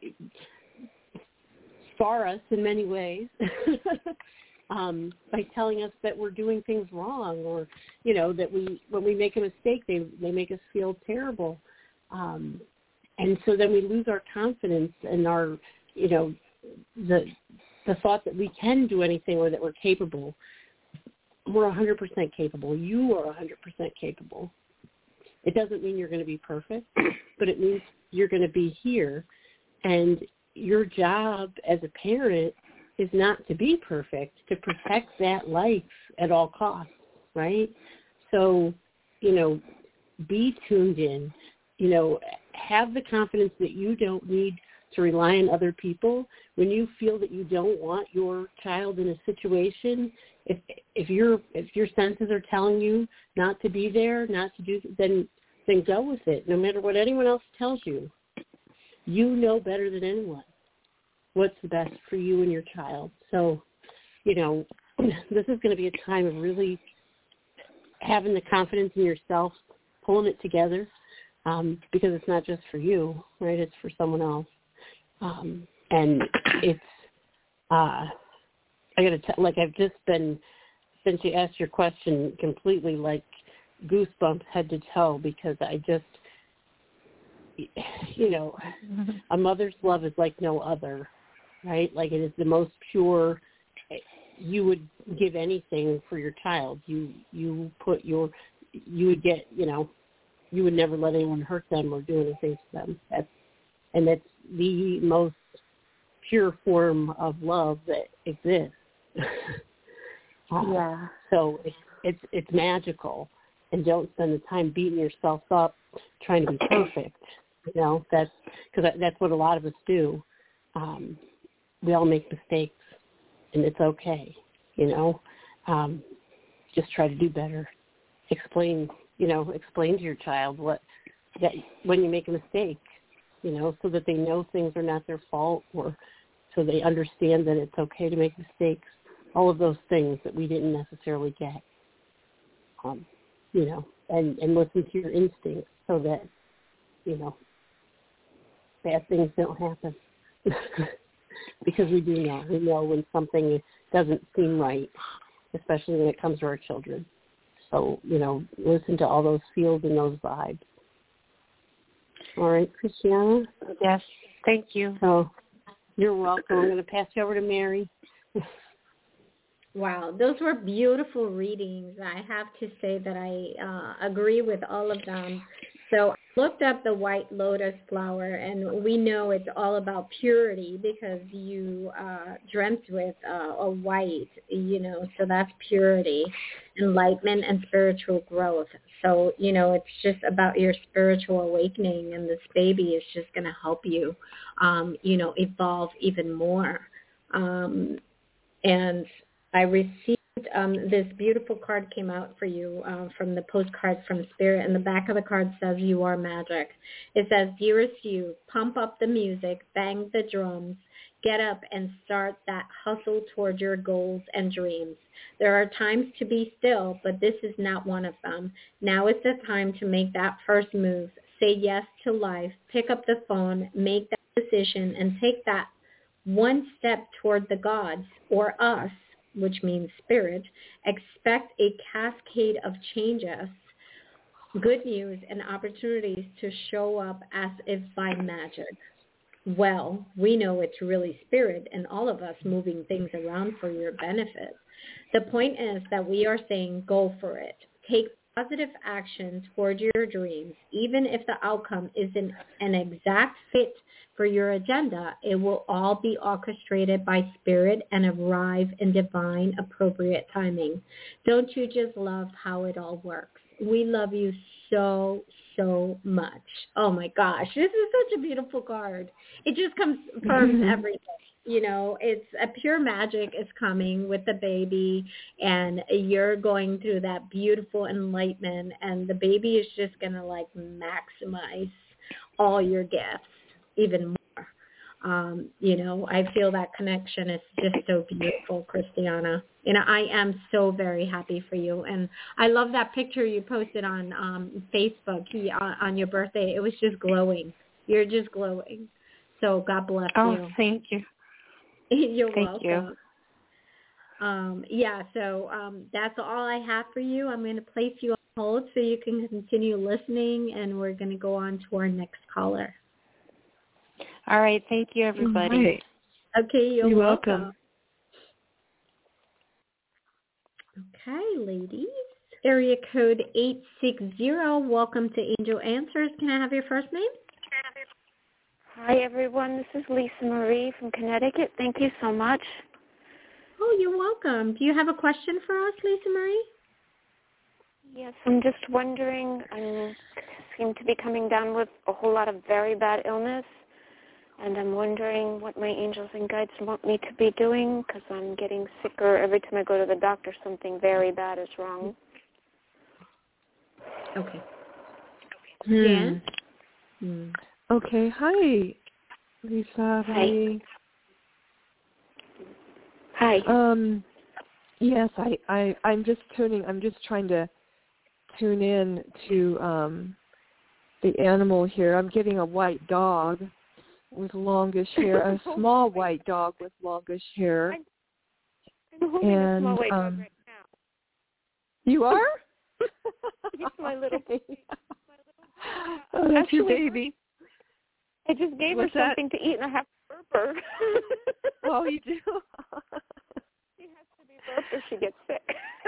[SPEAKER 4] scar us in many ways by telling us that we're doing things wrong, or, that when we make a mistake, they make us feel terrible. And so then we lose our confidence and our, the thought that we can do anything or that we're capable. We're 100% capable. You are 100% capable. It doesn't mean you're going to be perfect, but it means you're going to be here. And your job as a parent is not to be perfect, to protect that life at all costs, right? So, be tuned in, have the confidence that you don't need to rely on other people. When you feel that you don't want your child in a situation, if your senses are telling you not to be there, not to do, then go with it. No matter what anyone else tells you, you know better than anyone what's the best for you and your child. So, this is going to be a time of really having the confidence in yourself, pulling it together, because it's not just for you, right? It's for someone else. And it's, I got to tell, I've just been, since you asked your question, completely goosebumps head to toe, because I just, a mother's love is like no other, right? It is the most pure. You would give anything for your child. You would get, you would never let anyone hurt them or do anything to them. That's the most pure form of love that exists.
[SPEAKER 7] Yeah.
[SPEAKER 4] So it's magical, and don't spend the time beating yourself up trying to be perfect. That's because that's what a lot of us do. We all make mistakes, and it's okay. Just try to do better. Explain to your child that when you make a mistake, so that they know things are not their fault, or so they understand that it's okay to make mistakes. All of those things that we didn't necessarily get, and listen to your instincts so that, bad things don't happen. Because we do know. We know when something doesn't seem right, especially when it comes to our children. So, listen to all those feels and those vibes. All right, Christiana?
[SPEAKER 7] Yes, thank you.
[SPEAKER 4] So, you're welcome. I'm going to pass you over to Mary.
[SPEAKER 3] Wow, those were beautiful readings. I have to say that I agree with all of them. So I looked up the white lotus flower, and we know it's all about purity because you dreamt with a white, so that's purity, enlightenment, and spiritual growth. So, it's just about your spiritual awakening, and this baby is just going to help you, evolve even more. And I received this beautiful card came out for you from the postcard from Spirit, and the back of the card says, "You are magic." It says, "Dearest you, pump up the music, bang the drums, get up and start that hustle toward your goals and dreams. There are times to be still, but this is not one of them. Now is the time to make that first move. Say yes to life, pick up the phone, make that decision, and take that one step toward the gods, or us, which means spirit. Expect a cascade of changes, good news, and opportunities to show up as if by magic." Well, we know it's really spirit and all of us moving things around for your benefit. The point is that we are saying go for it. Take positive action toward your dreams. Even if the outcome isn't an exact fit for your agenda, it will all be orchestrated by spirit and arrive in divine appropriate timing. Don't you just love how it all works? We love you so, so much. Oh my gosh, this is such a beautiful card. It just confirms everything. It's a pure magic is coming with the baby, and you're going through that beautiful enlightenment, and the baby is just going to maximize all your gifts even more. I feel that connection is just so beautiful, Christiana. I am so very happy for you. And I love that picture you posted on Facebook on your birthday. It was just glowing. You're just glowing. So God bless you.
[SPEAKER 7] Oh, thank you.
[SPEAKER 3] You're
[SPEAKER 7] welcome.
[SPEAKER 3] You. So that's all I have for you. I'm going to place you on hold so you can continue listening, and we're going to go on to our next caller.
[SPEAKER 7] All right. Thank you, everybody.
[SPEAKER 2] Right.
[SPEAKER 3] Okay, you're
[SPEAKER 2] welcome.
[SPEAKER 3] Okay, ladies. Area code 860. Welcome to Angel Answers. Can I have your first name?
[SPEAKER 7] Hi, everyone. This is Lisa Marie from Connecticut. Thank you so much.
[SPEAKER 3] Oh, you're welcome. Do you have a question for us, Lisa Marie?
[SPEAKER 7] Yes, I'm just wondering, I seem to be coming down with a whole lot of very bad illness, and I'm wondering what my angels and guides want me to be doing, because I'm getting sicker every time I go to the doctor. Something very bad is wrong.
[SPEAKER 3] Okay. Jan?
[SPEAKER 1] Okay. Hi, Lisa.
[SPEAKER 7] Hi. Hi.
[SPEAKER 1] Yes, I'm just trying to tune in to the animal here. I'm getting a white dog with longish hair, a small white dog with longish hair.
[SPEAKER 7] I'm holding a small white dog right now.
[SPEAKER 1] You are?
[SPEAKER 7] It's my little baby.
[SPEAKER 1] Oh, that's your baby.
[SPEAKER 7] I just gave her something to eat, and I have to burp her.
[SPEAKER 1] Oh, you do?
[SPEAKER 7] She has to be burped or she gets sick.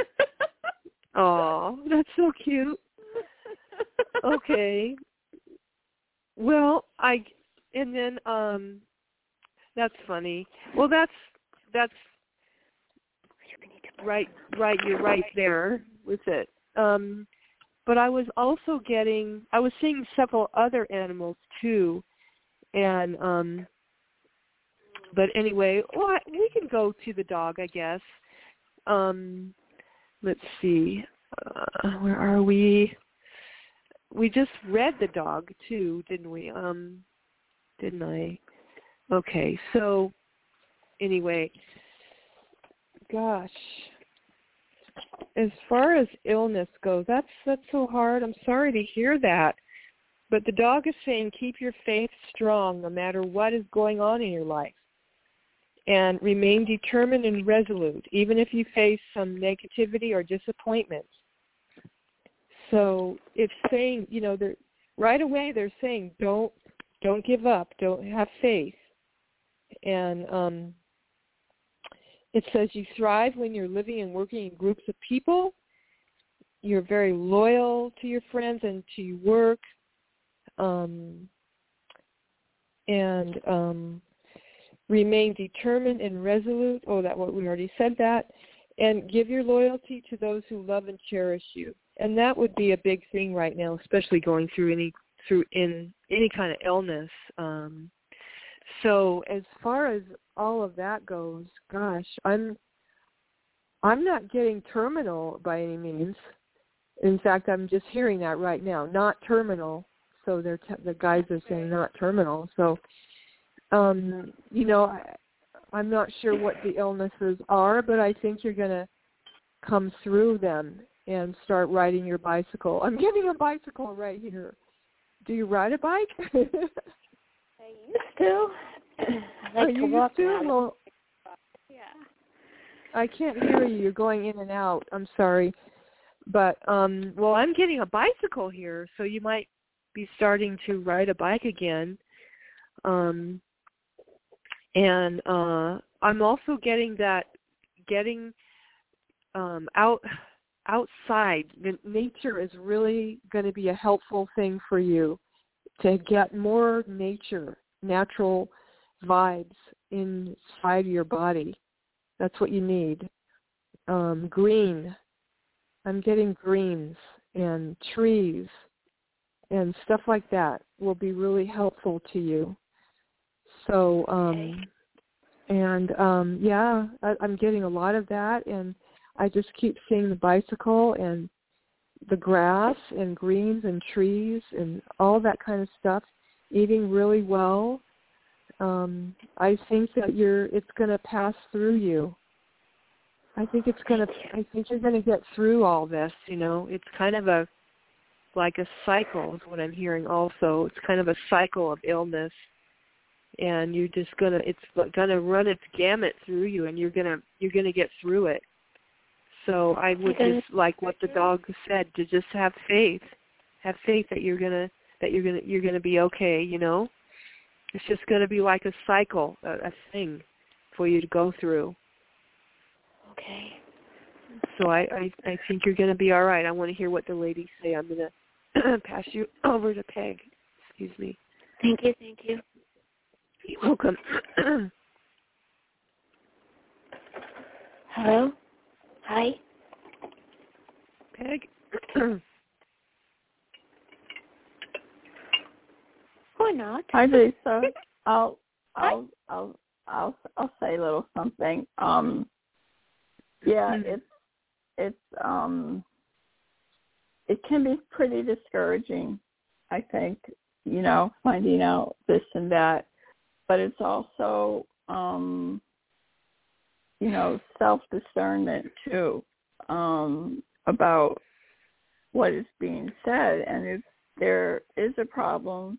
[SPEAKER 1] Oh, that's so cute. Okay. Well, that's funny. Well, that's right. You're right there with it. But I was seeing several other animals too, and but anyway, we can go to the dog, I guess. Let's see, where are we? We just read the dog too, didn't we? Didn't I? Okay, so anyway, gosh, as far as illness goes, that's so hard. I'm sorry to hear that. But the dog is saying keep your faith strong no matter what is going on in your life. And remain determined and resolute, even if you face some negativity or disappointments. So it's saying, right away they're saying don't give up, don't have faith. And it says you thrive when you're living and working in groups of people. You're very loyal to your friends and to your work. Remain determined and resolute. Oh, we already said that. And give your loyalty to those who love and cherish you. And that would be a big thing right now, especially going through any kind of illness. So as far as all of that goes, gosh, I'm not getting terminal by any means. In fact, I'm just hearing that right now, not terminal. So the guides are saying not terminal. So, I'm not sure what the illnesses are, but I think you're going to come through them and start riding your bicycle. I'm getting a bicycle right here. Do you ride a bike?
[SPEAKER 7] I used to. I like to walk now.
[SPEAKER 1] Well,
[SPEAKER 7] yeah.
[SPEAKER 1] I can't hear you. You're going in and out. I'm sorry. But, well, I'm getting a bicycle here, so you might be starting to ride a bike again. And I'm also getting outside. Nature is really going to be a helpful thing for you to get more natural vibes inside your body. That's what you need. Green. I'm getting greens and trees and stuff like that will be really helpful to you. So, I'm getting a lot of that, and I just keep seeing the bicycle and the grass and greens and trees and all that kind of stuff, eating really well. I think that it's going to pass through you. I think you're going to get through all this, It's kind of like a cycle is what I'm hearing also. It's kind of a cycle of illness. And it's gonna run its gamut through you, and you're gonna get through it. So I would just like what the dog said, to just have faith that you're gonna be okay. It's just gonna be like a cycle, a thing for you to go through.
[SPEAKER 7] Okay.
[SPEAKER 1] So I think you're gonna be all right. I want to hear what the ladies say. I'm gonna pass you over to Peg. Excuse me.
[SPEAKER 7] Thank you.
[SPEAKER 1] You're welcome.
[SPEAKER 7] Hello? Hi?
[SPEAKER 1] Peg?
[SPEAKER 7] Or not?
[SPEAKER 2] Hi, Lisa. I'll say a little something. It can be pretty discouraging, I think, finding out this and that, but it's also, self-discernment too, about what is being said. And if there is a problem,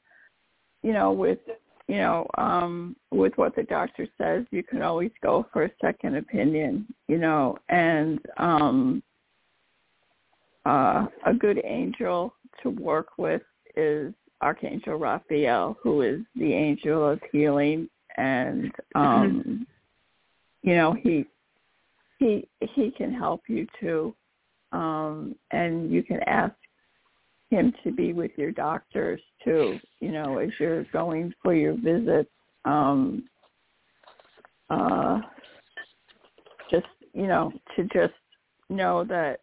[SPEAKER 2] with what the doctor says, you can always go for a second opinion, and a good angel to work with is Archangel Raphael, who is the angel of healing, and he can help you too, and you can ask him to be with your doctors too, as you're going for your visits. To just know that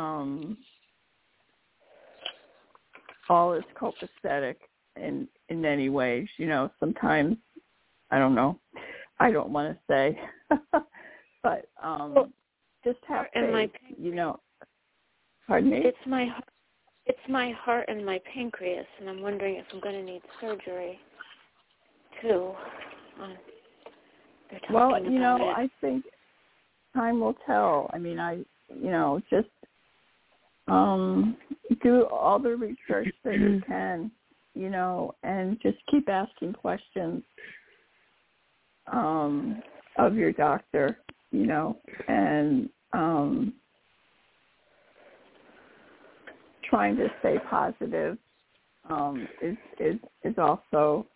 [SPEAKER 2] all is copacetic in many ways. Sometimes, I don't know, I don't want to say, but just have faith, Pardon me?
[SPEAKER 7] It's my heart and my pancreas, and I'm wondering if I'm going to need surgery too.
[SPEAKER 2] I think time will tell. I mean, just do all the research that you can, and just keep asking questions of your doctor, and trying to stay positive is also,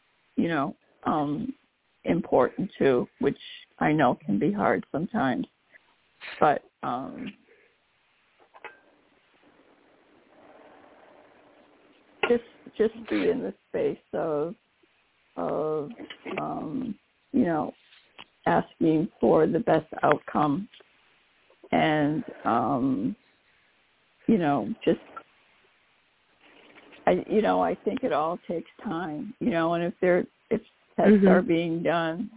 [SPEAKER 2] important too, which I know can be hard sometimes. But just be in the space of asking for the best outcome, and I think it all takes time, and if tests are being done,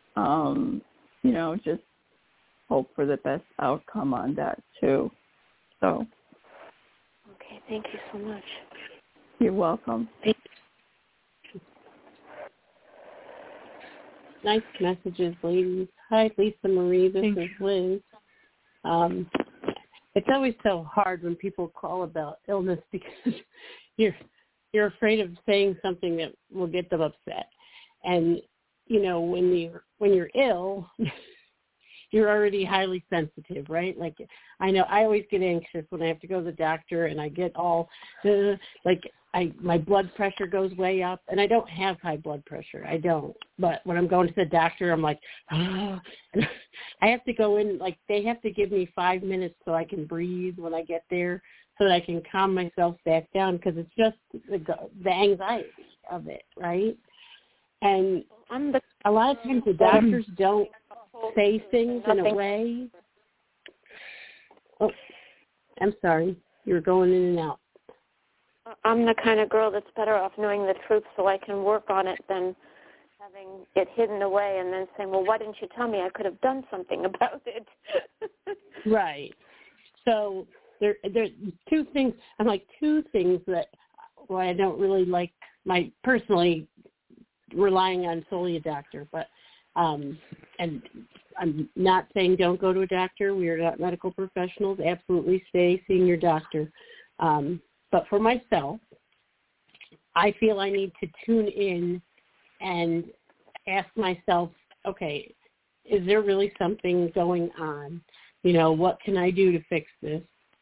[SPEAKER 2] just hope for the best outcome on that too. So.
[SPEAKER 7] Okay, thank you so much.
[SPEAKER 2] You're welcome.
[SPEAKER 4] Nice messages, ladies. Hi, Lisa Marie. This is Liz. It's always so hard when people call about illness because you're afraid of saying something that will get them upset. And when you're ill, you're already highly sensitive, right? Like, I know I always get anxious when I have to go to the doctor, and I get all my blood pressure goes way up, and I don't have high blood pressure. I don't. But when I'm going to the doctor, I'm like, oh. And I have to go in, they have to give me 5 minutes so I can breathe when I get there, so that I can calm myself back down, because it's just the anxiety of it, right? And a lot of times the doctors don't say things in a way. Oh, I'm sorry. You're going in and out.
[SPEAKER 7] I'm the kind of girl that's better off knowing the truth so I can work on it than having it hidden away and then saying, well, why didn't you tell me? I could have done something about it.
[SPEAKER 4] Right. So there's two things. I'm like, two things that I don't really like personally relying on solely a doctor, but and I'm not saying don't go to a doctor. We are not medical professionals. Absolutely stay seeing your doctor. But for myself, I feel I need to tune in and ask myself, okay, is there really something going on? What can I do to fix this?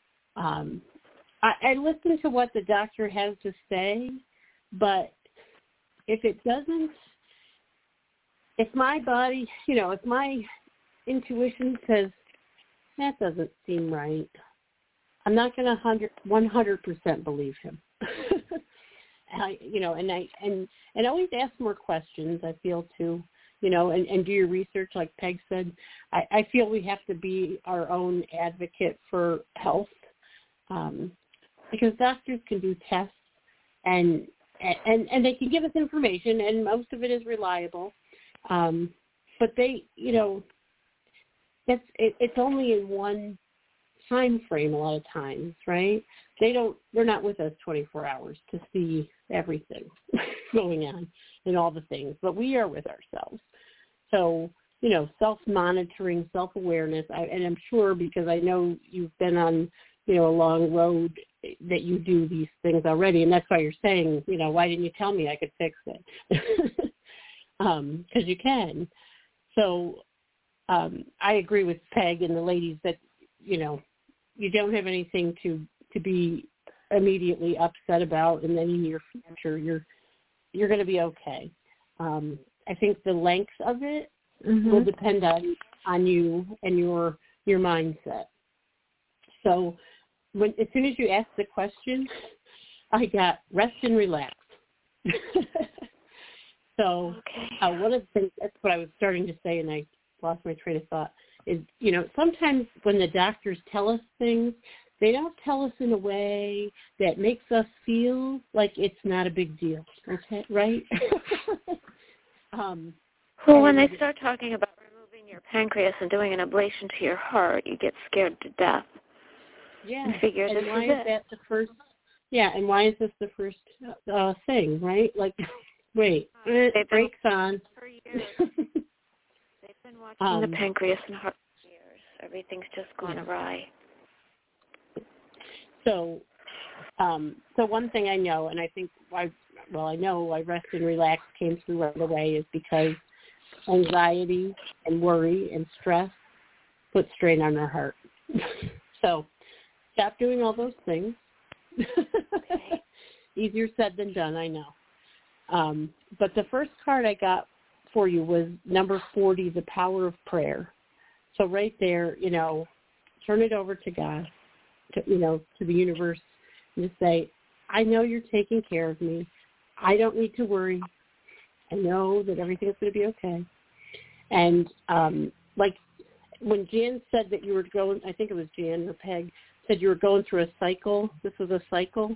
[SPEAKER 4] I listen to what the doctor has to say, but if it doesn't, if my body, if my intuition says that doesn't seem right, I'm not going to 100% believe him. And always ask more questions. I feel too, and do your research, like Peg said. I feel we have to be our own advocate for health, because doctors can do tests and they can give us information, and most of it is reliable. But they, it's only in one time frame a lot of times, right? They're not with us 24 hours to see everything going on and all the things, but we are with ourselves. So, self-monitoring, self-awareness, and I'm sure because I know you've been on, a long road that you do these things already, and that's why you're saying, why didn't you tell me I could fix it? Because you can. So I agree with Peg and the ladies that, you don't have anything to be immediately upset about, and then in your future you're going to be okay. I think the length of it will depend on you and your mindset. So as soon as you asked the question, I got rest and relax. So one of the things, that's what I was starting to say, and I lost my train of thought, is, sometimes when the doctors tell us things, they don't tell us in a way that makes us feel like it's not a big deal, okay, right?
[SPEAKER 7] Well, when they start talking about removing your pancreas and doing an ablation to your heart, you get scared to death.
[SPEAKER 4] Yeah,
[SPEAKER 7] and figure
[SPEAKER 4] and
[SPEAKER 7] this
[SPEAKER 4] why
[SPEAKER 7] is
[SPEAKER 4] is that the first? Yeah, and why is this the first thing, right? Like, wait, brakes on.
[SPEAKER 7] For years. They've been watching the pancreas and heart for years. Everything's just gone awry.
[SPEAKER 4] So one thing I know, and I think I know why rest and relax came through right away, is because anxiety and worry and stress put strain on our heart. So stop doing all those things. Easier said than done, I know. But the first card I got for you was number 40, the power of prayer. So right there, turn it over to God, to the universe, and just say, I know you're taking care of me. I don't need to worry. I know that everything's going to be okay. And like when Jan said that you were going, I think it was Jan or Peg, said you were going through a cycle. This was a cycle.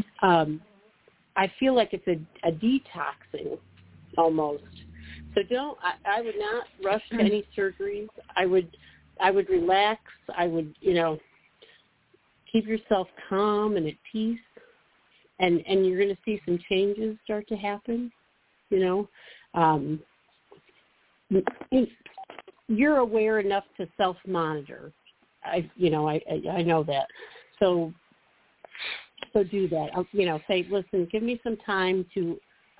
[SPEAKER 4] I feel like it's a detoxing almost. So I would not rush to any surgeries. I would relax. I would, keep yourself calm and at peace. And you're going to see some changes start to happen, You're aware enough to self-monitor. I know that. So do that. Say, listen, give me some time to,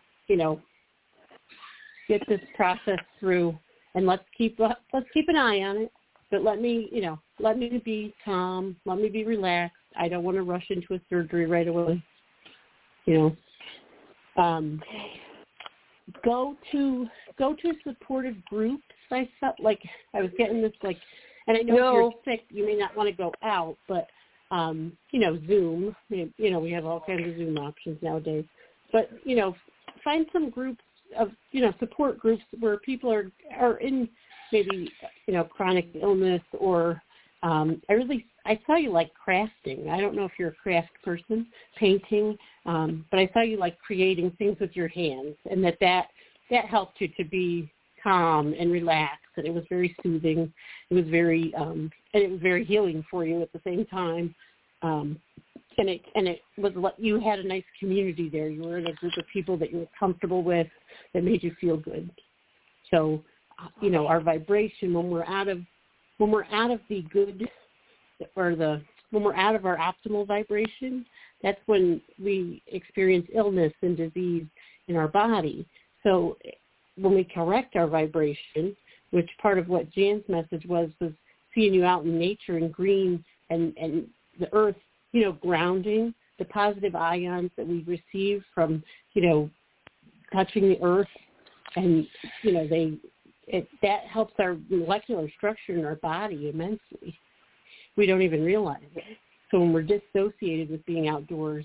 [SPEAKER 4] get this process through, and let's keep an eye on it. But let me be calm. Let me be relaxed. I don't want to rush into a surgery right away. Go to supportive groups. I felt like I was getting this, and I know if you're sick, you may not want to go out, but Zoom. We have all kinds of Zoom options nowadays. But find some groups of support groups where people are in maybe chronic illness, or I saw you like crafting. I don't know if you're a craft person, painting, but I saw you like creating things with your hands, and that helped you to be calm and relaxed, and it was very soothing. It was very and it was very healing for you at the same time. And it was like you had a nice community there. You were in a group of people that you were comfortable with, that made you feel good. So, our vibration, when we're out of the good, or when we're out of our optimal vibration, that's when we experience illness and disease in our body. So when we correct our vibration, which part of what Jan's message was seeing you out in nature and green and the earth, grounding the positive ions that we receive from, touching the earth, and, that helps our molecular structure in our body immensely. We don't even realize it. So when we're dissociated with being outdoors,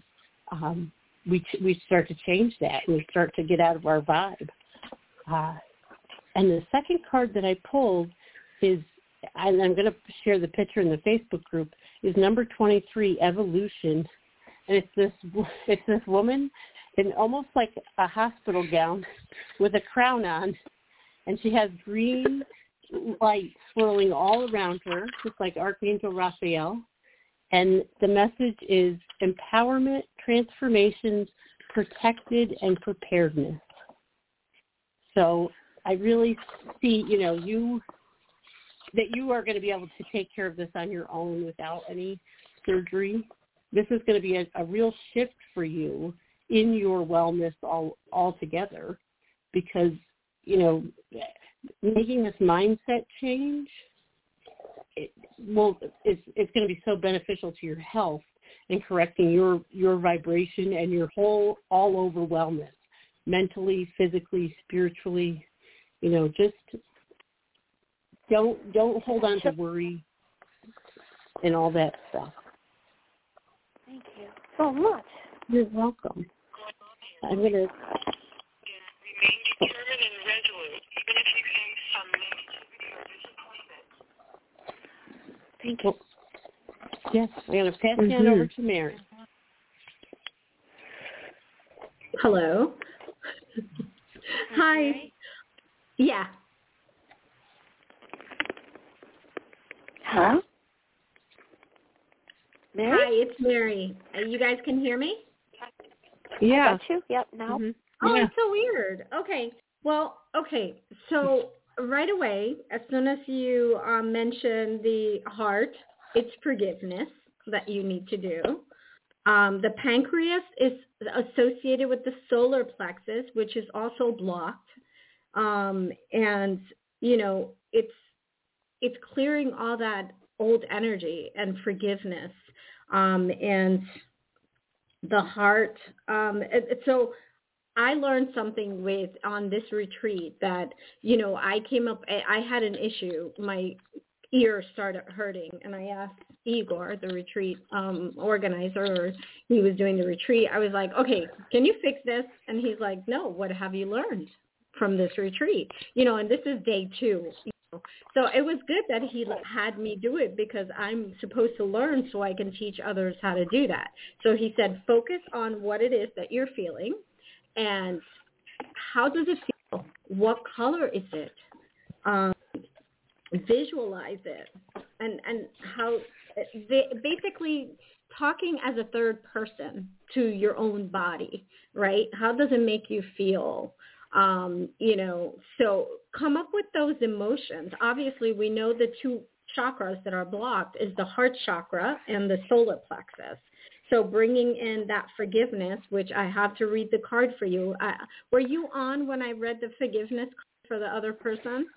[SPEAKER 4] we start to change that. We start to get out of our vibe. And the second card that I pulled is, and I'm going to share the picture in the Facebook group, is number 23, Evolution. And it's this woman in almost like a hospital gown with a crown on, and she has green light swirling all around her, just like Archangel Raphael. And the message is empowerment, transformations, protected, and preparedness. So I really see, that you are going to be able to take care of this on your own without any surgery. This is going to be a real shift for you in your wellness altogether, because, making this mindset change, it's going to be so beneficial to your health and correcting your vibration and your whole all-over wellness, mentally, physically, spiritually. Just don't hold on to worry and all that stuff.
[SPEAKER 7] Thank you so much.
[SPEAKER 4] You're welcome. I'm going to...
[SPEAKER 8] Remain determined and resolute, even if you face some negativity or disappointment.
[SPEAKER 7] Thank you.
[SPEAKER 4] Yes, I'm going to pass you on over to Mary.
[SPEAKER 3] Hello. Hi.
[SPEAKER 7] Mary?
[SPEAKER 3] Yeah.
[SPEAKER 7] Hello? Mary?
[SPEAKER 3] Hi, it's Mary. You guys can hear me?
[SPEAKER 7] I
[SPEAKER 4] Yeah.
[SPEAKER 7] got you. Yep, now.
[SPEAKER 4] Mm-hmm.
[SPEAKER 3] Oh,
[SPEAKER 4] Yeah.
[SPEAKER 3] it's so weird. Okay. Well, okay. So right away, as soon as you mention the heart, it's forgiveness that you need to do. The pancreas is associated with the solar plexus, which is also blocked. And, it's clearing all that old energy and forgiveness. And the heart. So I learned something on this retreat that, I had an issue. My ear started hurting, and I asked Igor, the retreat organizer, or he was doing the retreat. I was like, okay, can you fix this? And he's like, no, what have you learned from this retreat? And this is day 2. So it was good that he had me do it, because I'm supposed to learn so I can teach others how to do that. So he said, focus on what it is that you're feeling, and how does it feel? What color is it? Visualize it, and how basically talking as a third person to your own body, right? How does it make you feel? So come up with those emotions. Obviously, we know the 2 chakras that are blocked is the heart chakra and the solar plexus. So bringing in that forgiveness, which I have to read the card for you. Were you on when I read the forgiveness card for the other person?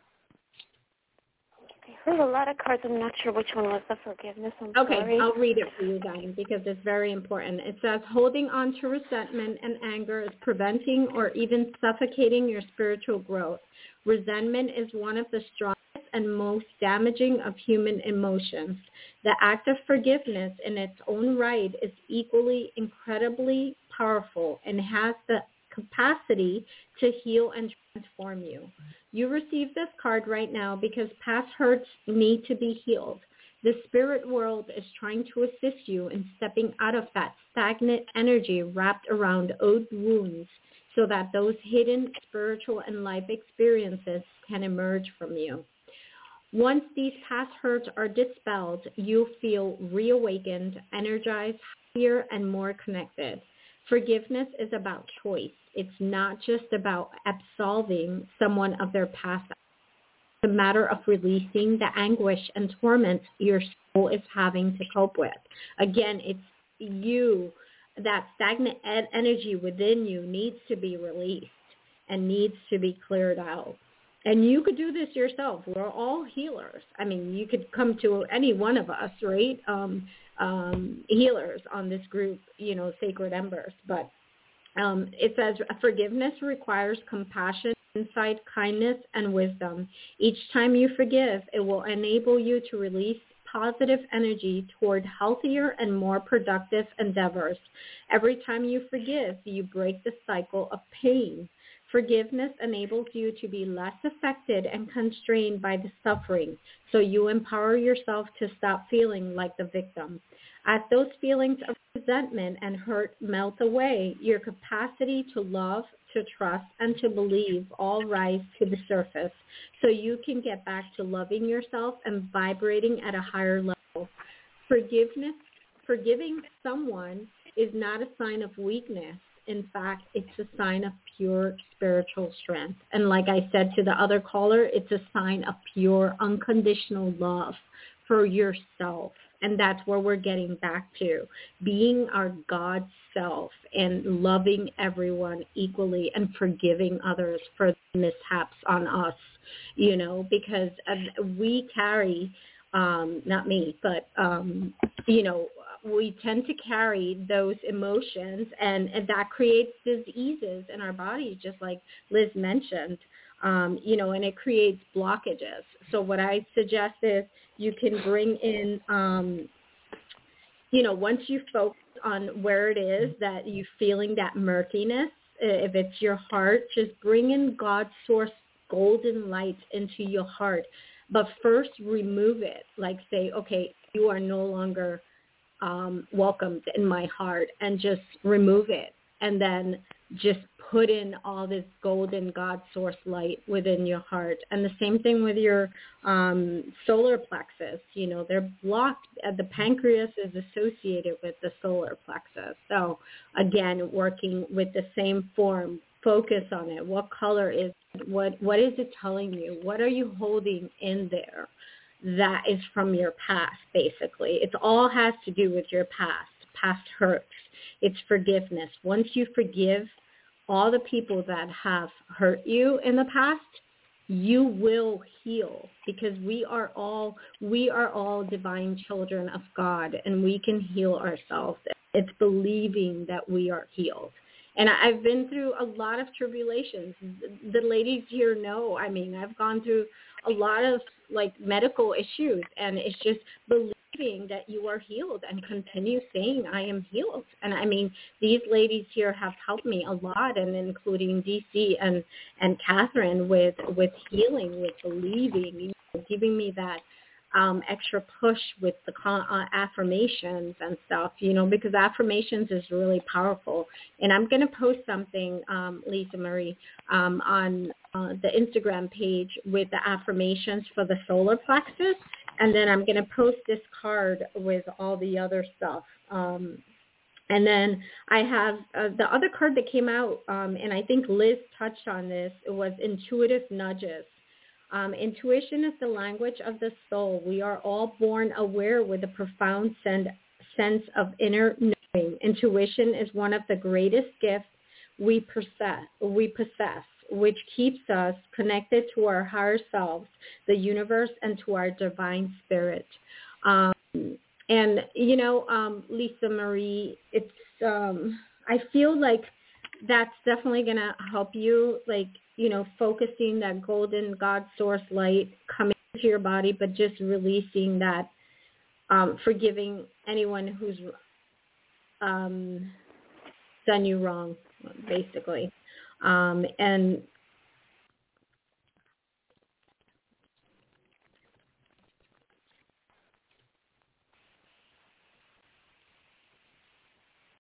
[SPEAKER 7] I heard a lot of cards. I'm not sure which one was the forgiveness. I'm
[SPEAKER 3] Okay,
[SPEAKER 7] sorry.
[SPEAKER 3] I'll read it for you then, because it's very important. It says, holding on to resentment and anger is preventing or even suffocating your spiritual growth. Resentment is one of the strongest and most damaging of human emotions. The act of forgiveness in its own right is equally incredibly powerful and has the capacity to heal and transform you. You receive this card right now because past hurts need to be healed. The spirit world is trying to assist you in stepping out of that stagnant energy wrapped around old wounds, so that those hidden spiritual and life experiences can emerge from you. Once these past hurts are dispelled, you'll feel reawakened, energized, happier, and more connected. Forgiveness is about choice. It's not just about absolving someone of their past. It's a matter of releasing the anguish and torment your soul is having to cope with. Again, it's you. That stagnant energy within you needs to be released and needs to be cleared out. And you could do this yourself. We're all healers. I mean, you could come to any one of us, right? Healers on this group, Sacred Embers. But it says forgiveness requires compassion, insight, kindness, and wisdom. Each time you forgive, it will enable you to release positive energy toward healthier and more productive endeavors. Every time you forgive, you break the cycle of pain. Forgiveness enables you to be less affected and constrained by the suffering, so you empower yourself to stop feeling like the victim. As those feelings of resentment and hurt melt away, your capacity to love, to trust, and to believe all rise to the surface, so you can get back to loving yourself and vibrating at a higher level. Forgiving someone is not a sign of weakness. In fact, it's a sign of pure spiritual strength. And like I said to the other caller, it's a sign of pure unconditional love for yourself. And that's where we're getting back to, being our God self and loving everyone equally and forgiving others for mishaps on us, because we carry, not me, but, we tend to carry those emotions and that creates diseases in our bodies, just like Liz mentioned, and it creates blockages. So what I suggest is you can bring in, once you focus on where it is that you're feeling that murkiness, if it's your heart, just bring in God's source golden light into your heart. But first remove it, like say, okay, you are no longer welcomed in my heart, and just remove it, and then just put in all this golden God source light within your heart. And the same thing with your solar plexus. They're blocked. The pancreas is associated with the solar plexus. So again, working with the same form, focus on it. What color is it? What is it telling you? What are you holding in there that is from your past, basically? It all has to do with your past hurts. It's forgiveness. Once you forgive all the people that have hurt you in the past, you will heal, because we are all divine children of God, and we can heal ourselves. It's believing that we are healed. And I've been through a lot of tribulations. The ladies here know, I've gone through a lot of medical issues, and it's just believing that you are healed and continue saying I am healed. And these ladies here have helped me a lot, and including DC and Catherine with healing, with believing, giving me that extra push with the affirmations and stuff, because affirmations is really powerful. And I'm going to post something, Lisa Marie, on the Instagram page with the affirmations for the solar plexus. And then I'm going to post this card with all the other stuff. And then I have the other card that came out, and I think Liz touched on this. It was intuitive nudges. Intuition is the language of the soul. We are all born aware with a profound sense of inner knowing. Intuition is one of the greatest gifts we possess, which keeps us connected to our higher selves, the universe, and to our divine spirit. Lisa Marie, it's I feel like that's definitely going to help you, focusing that golden God source light coming into your body, but just releasing that, forgiving anyone who's done you wrong, basically. And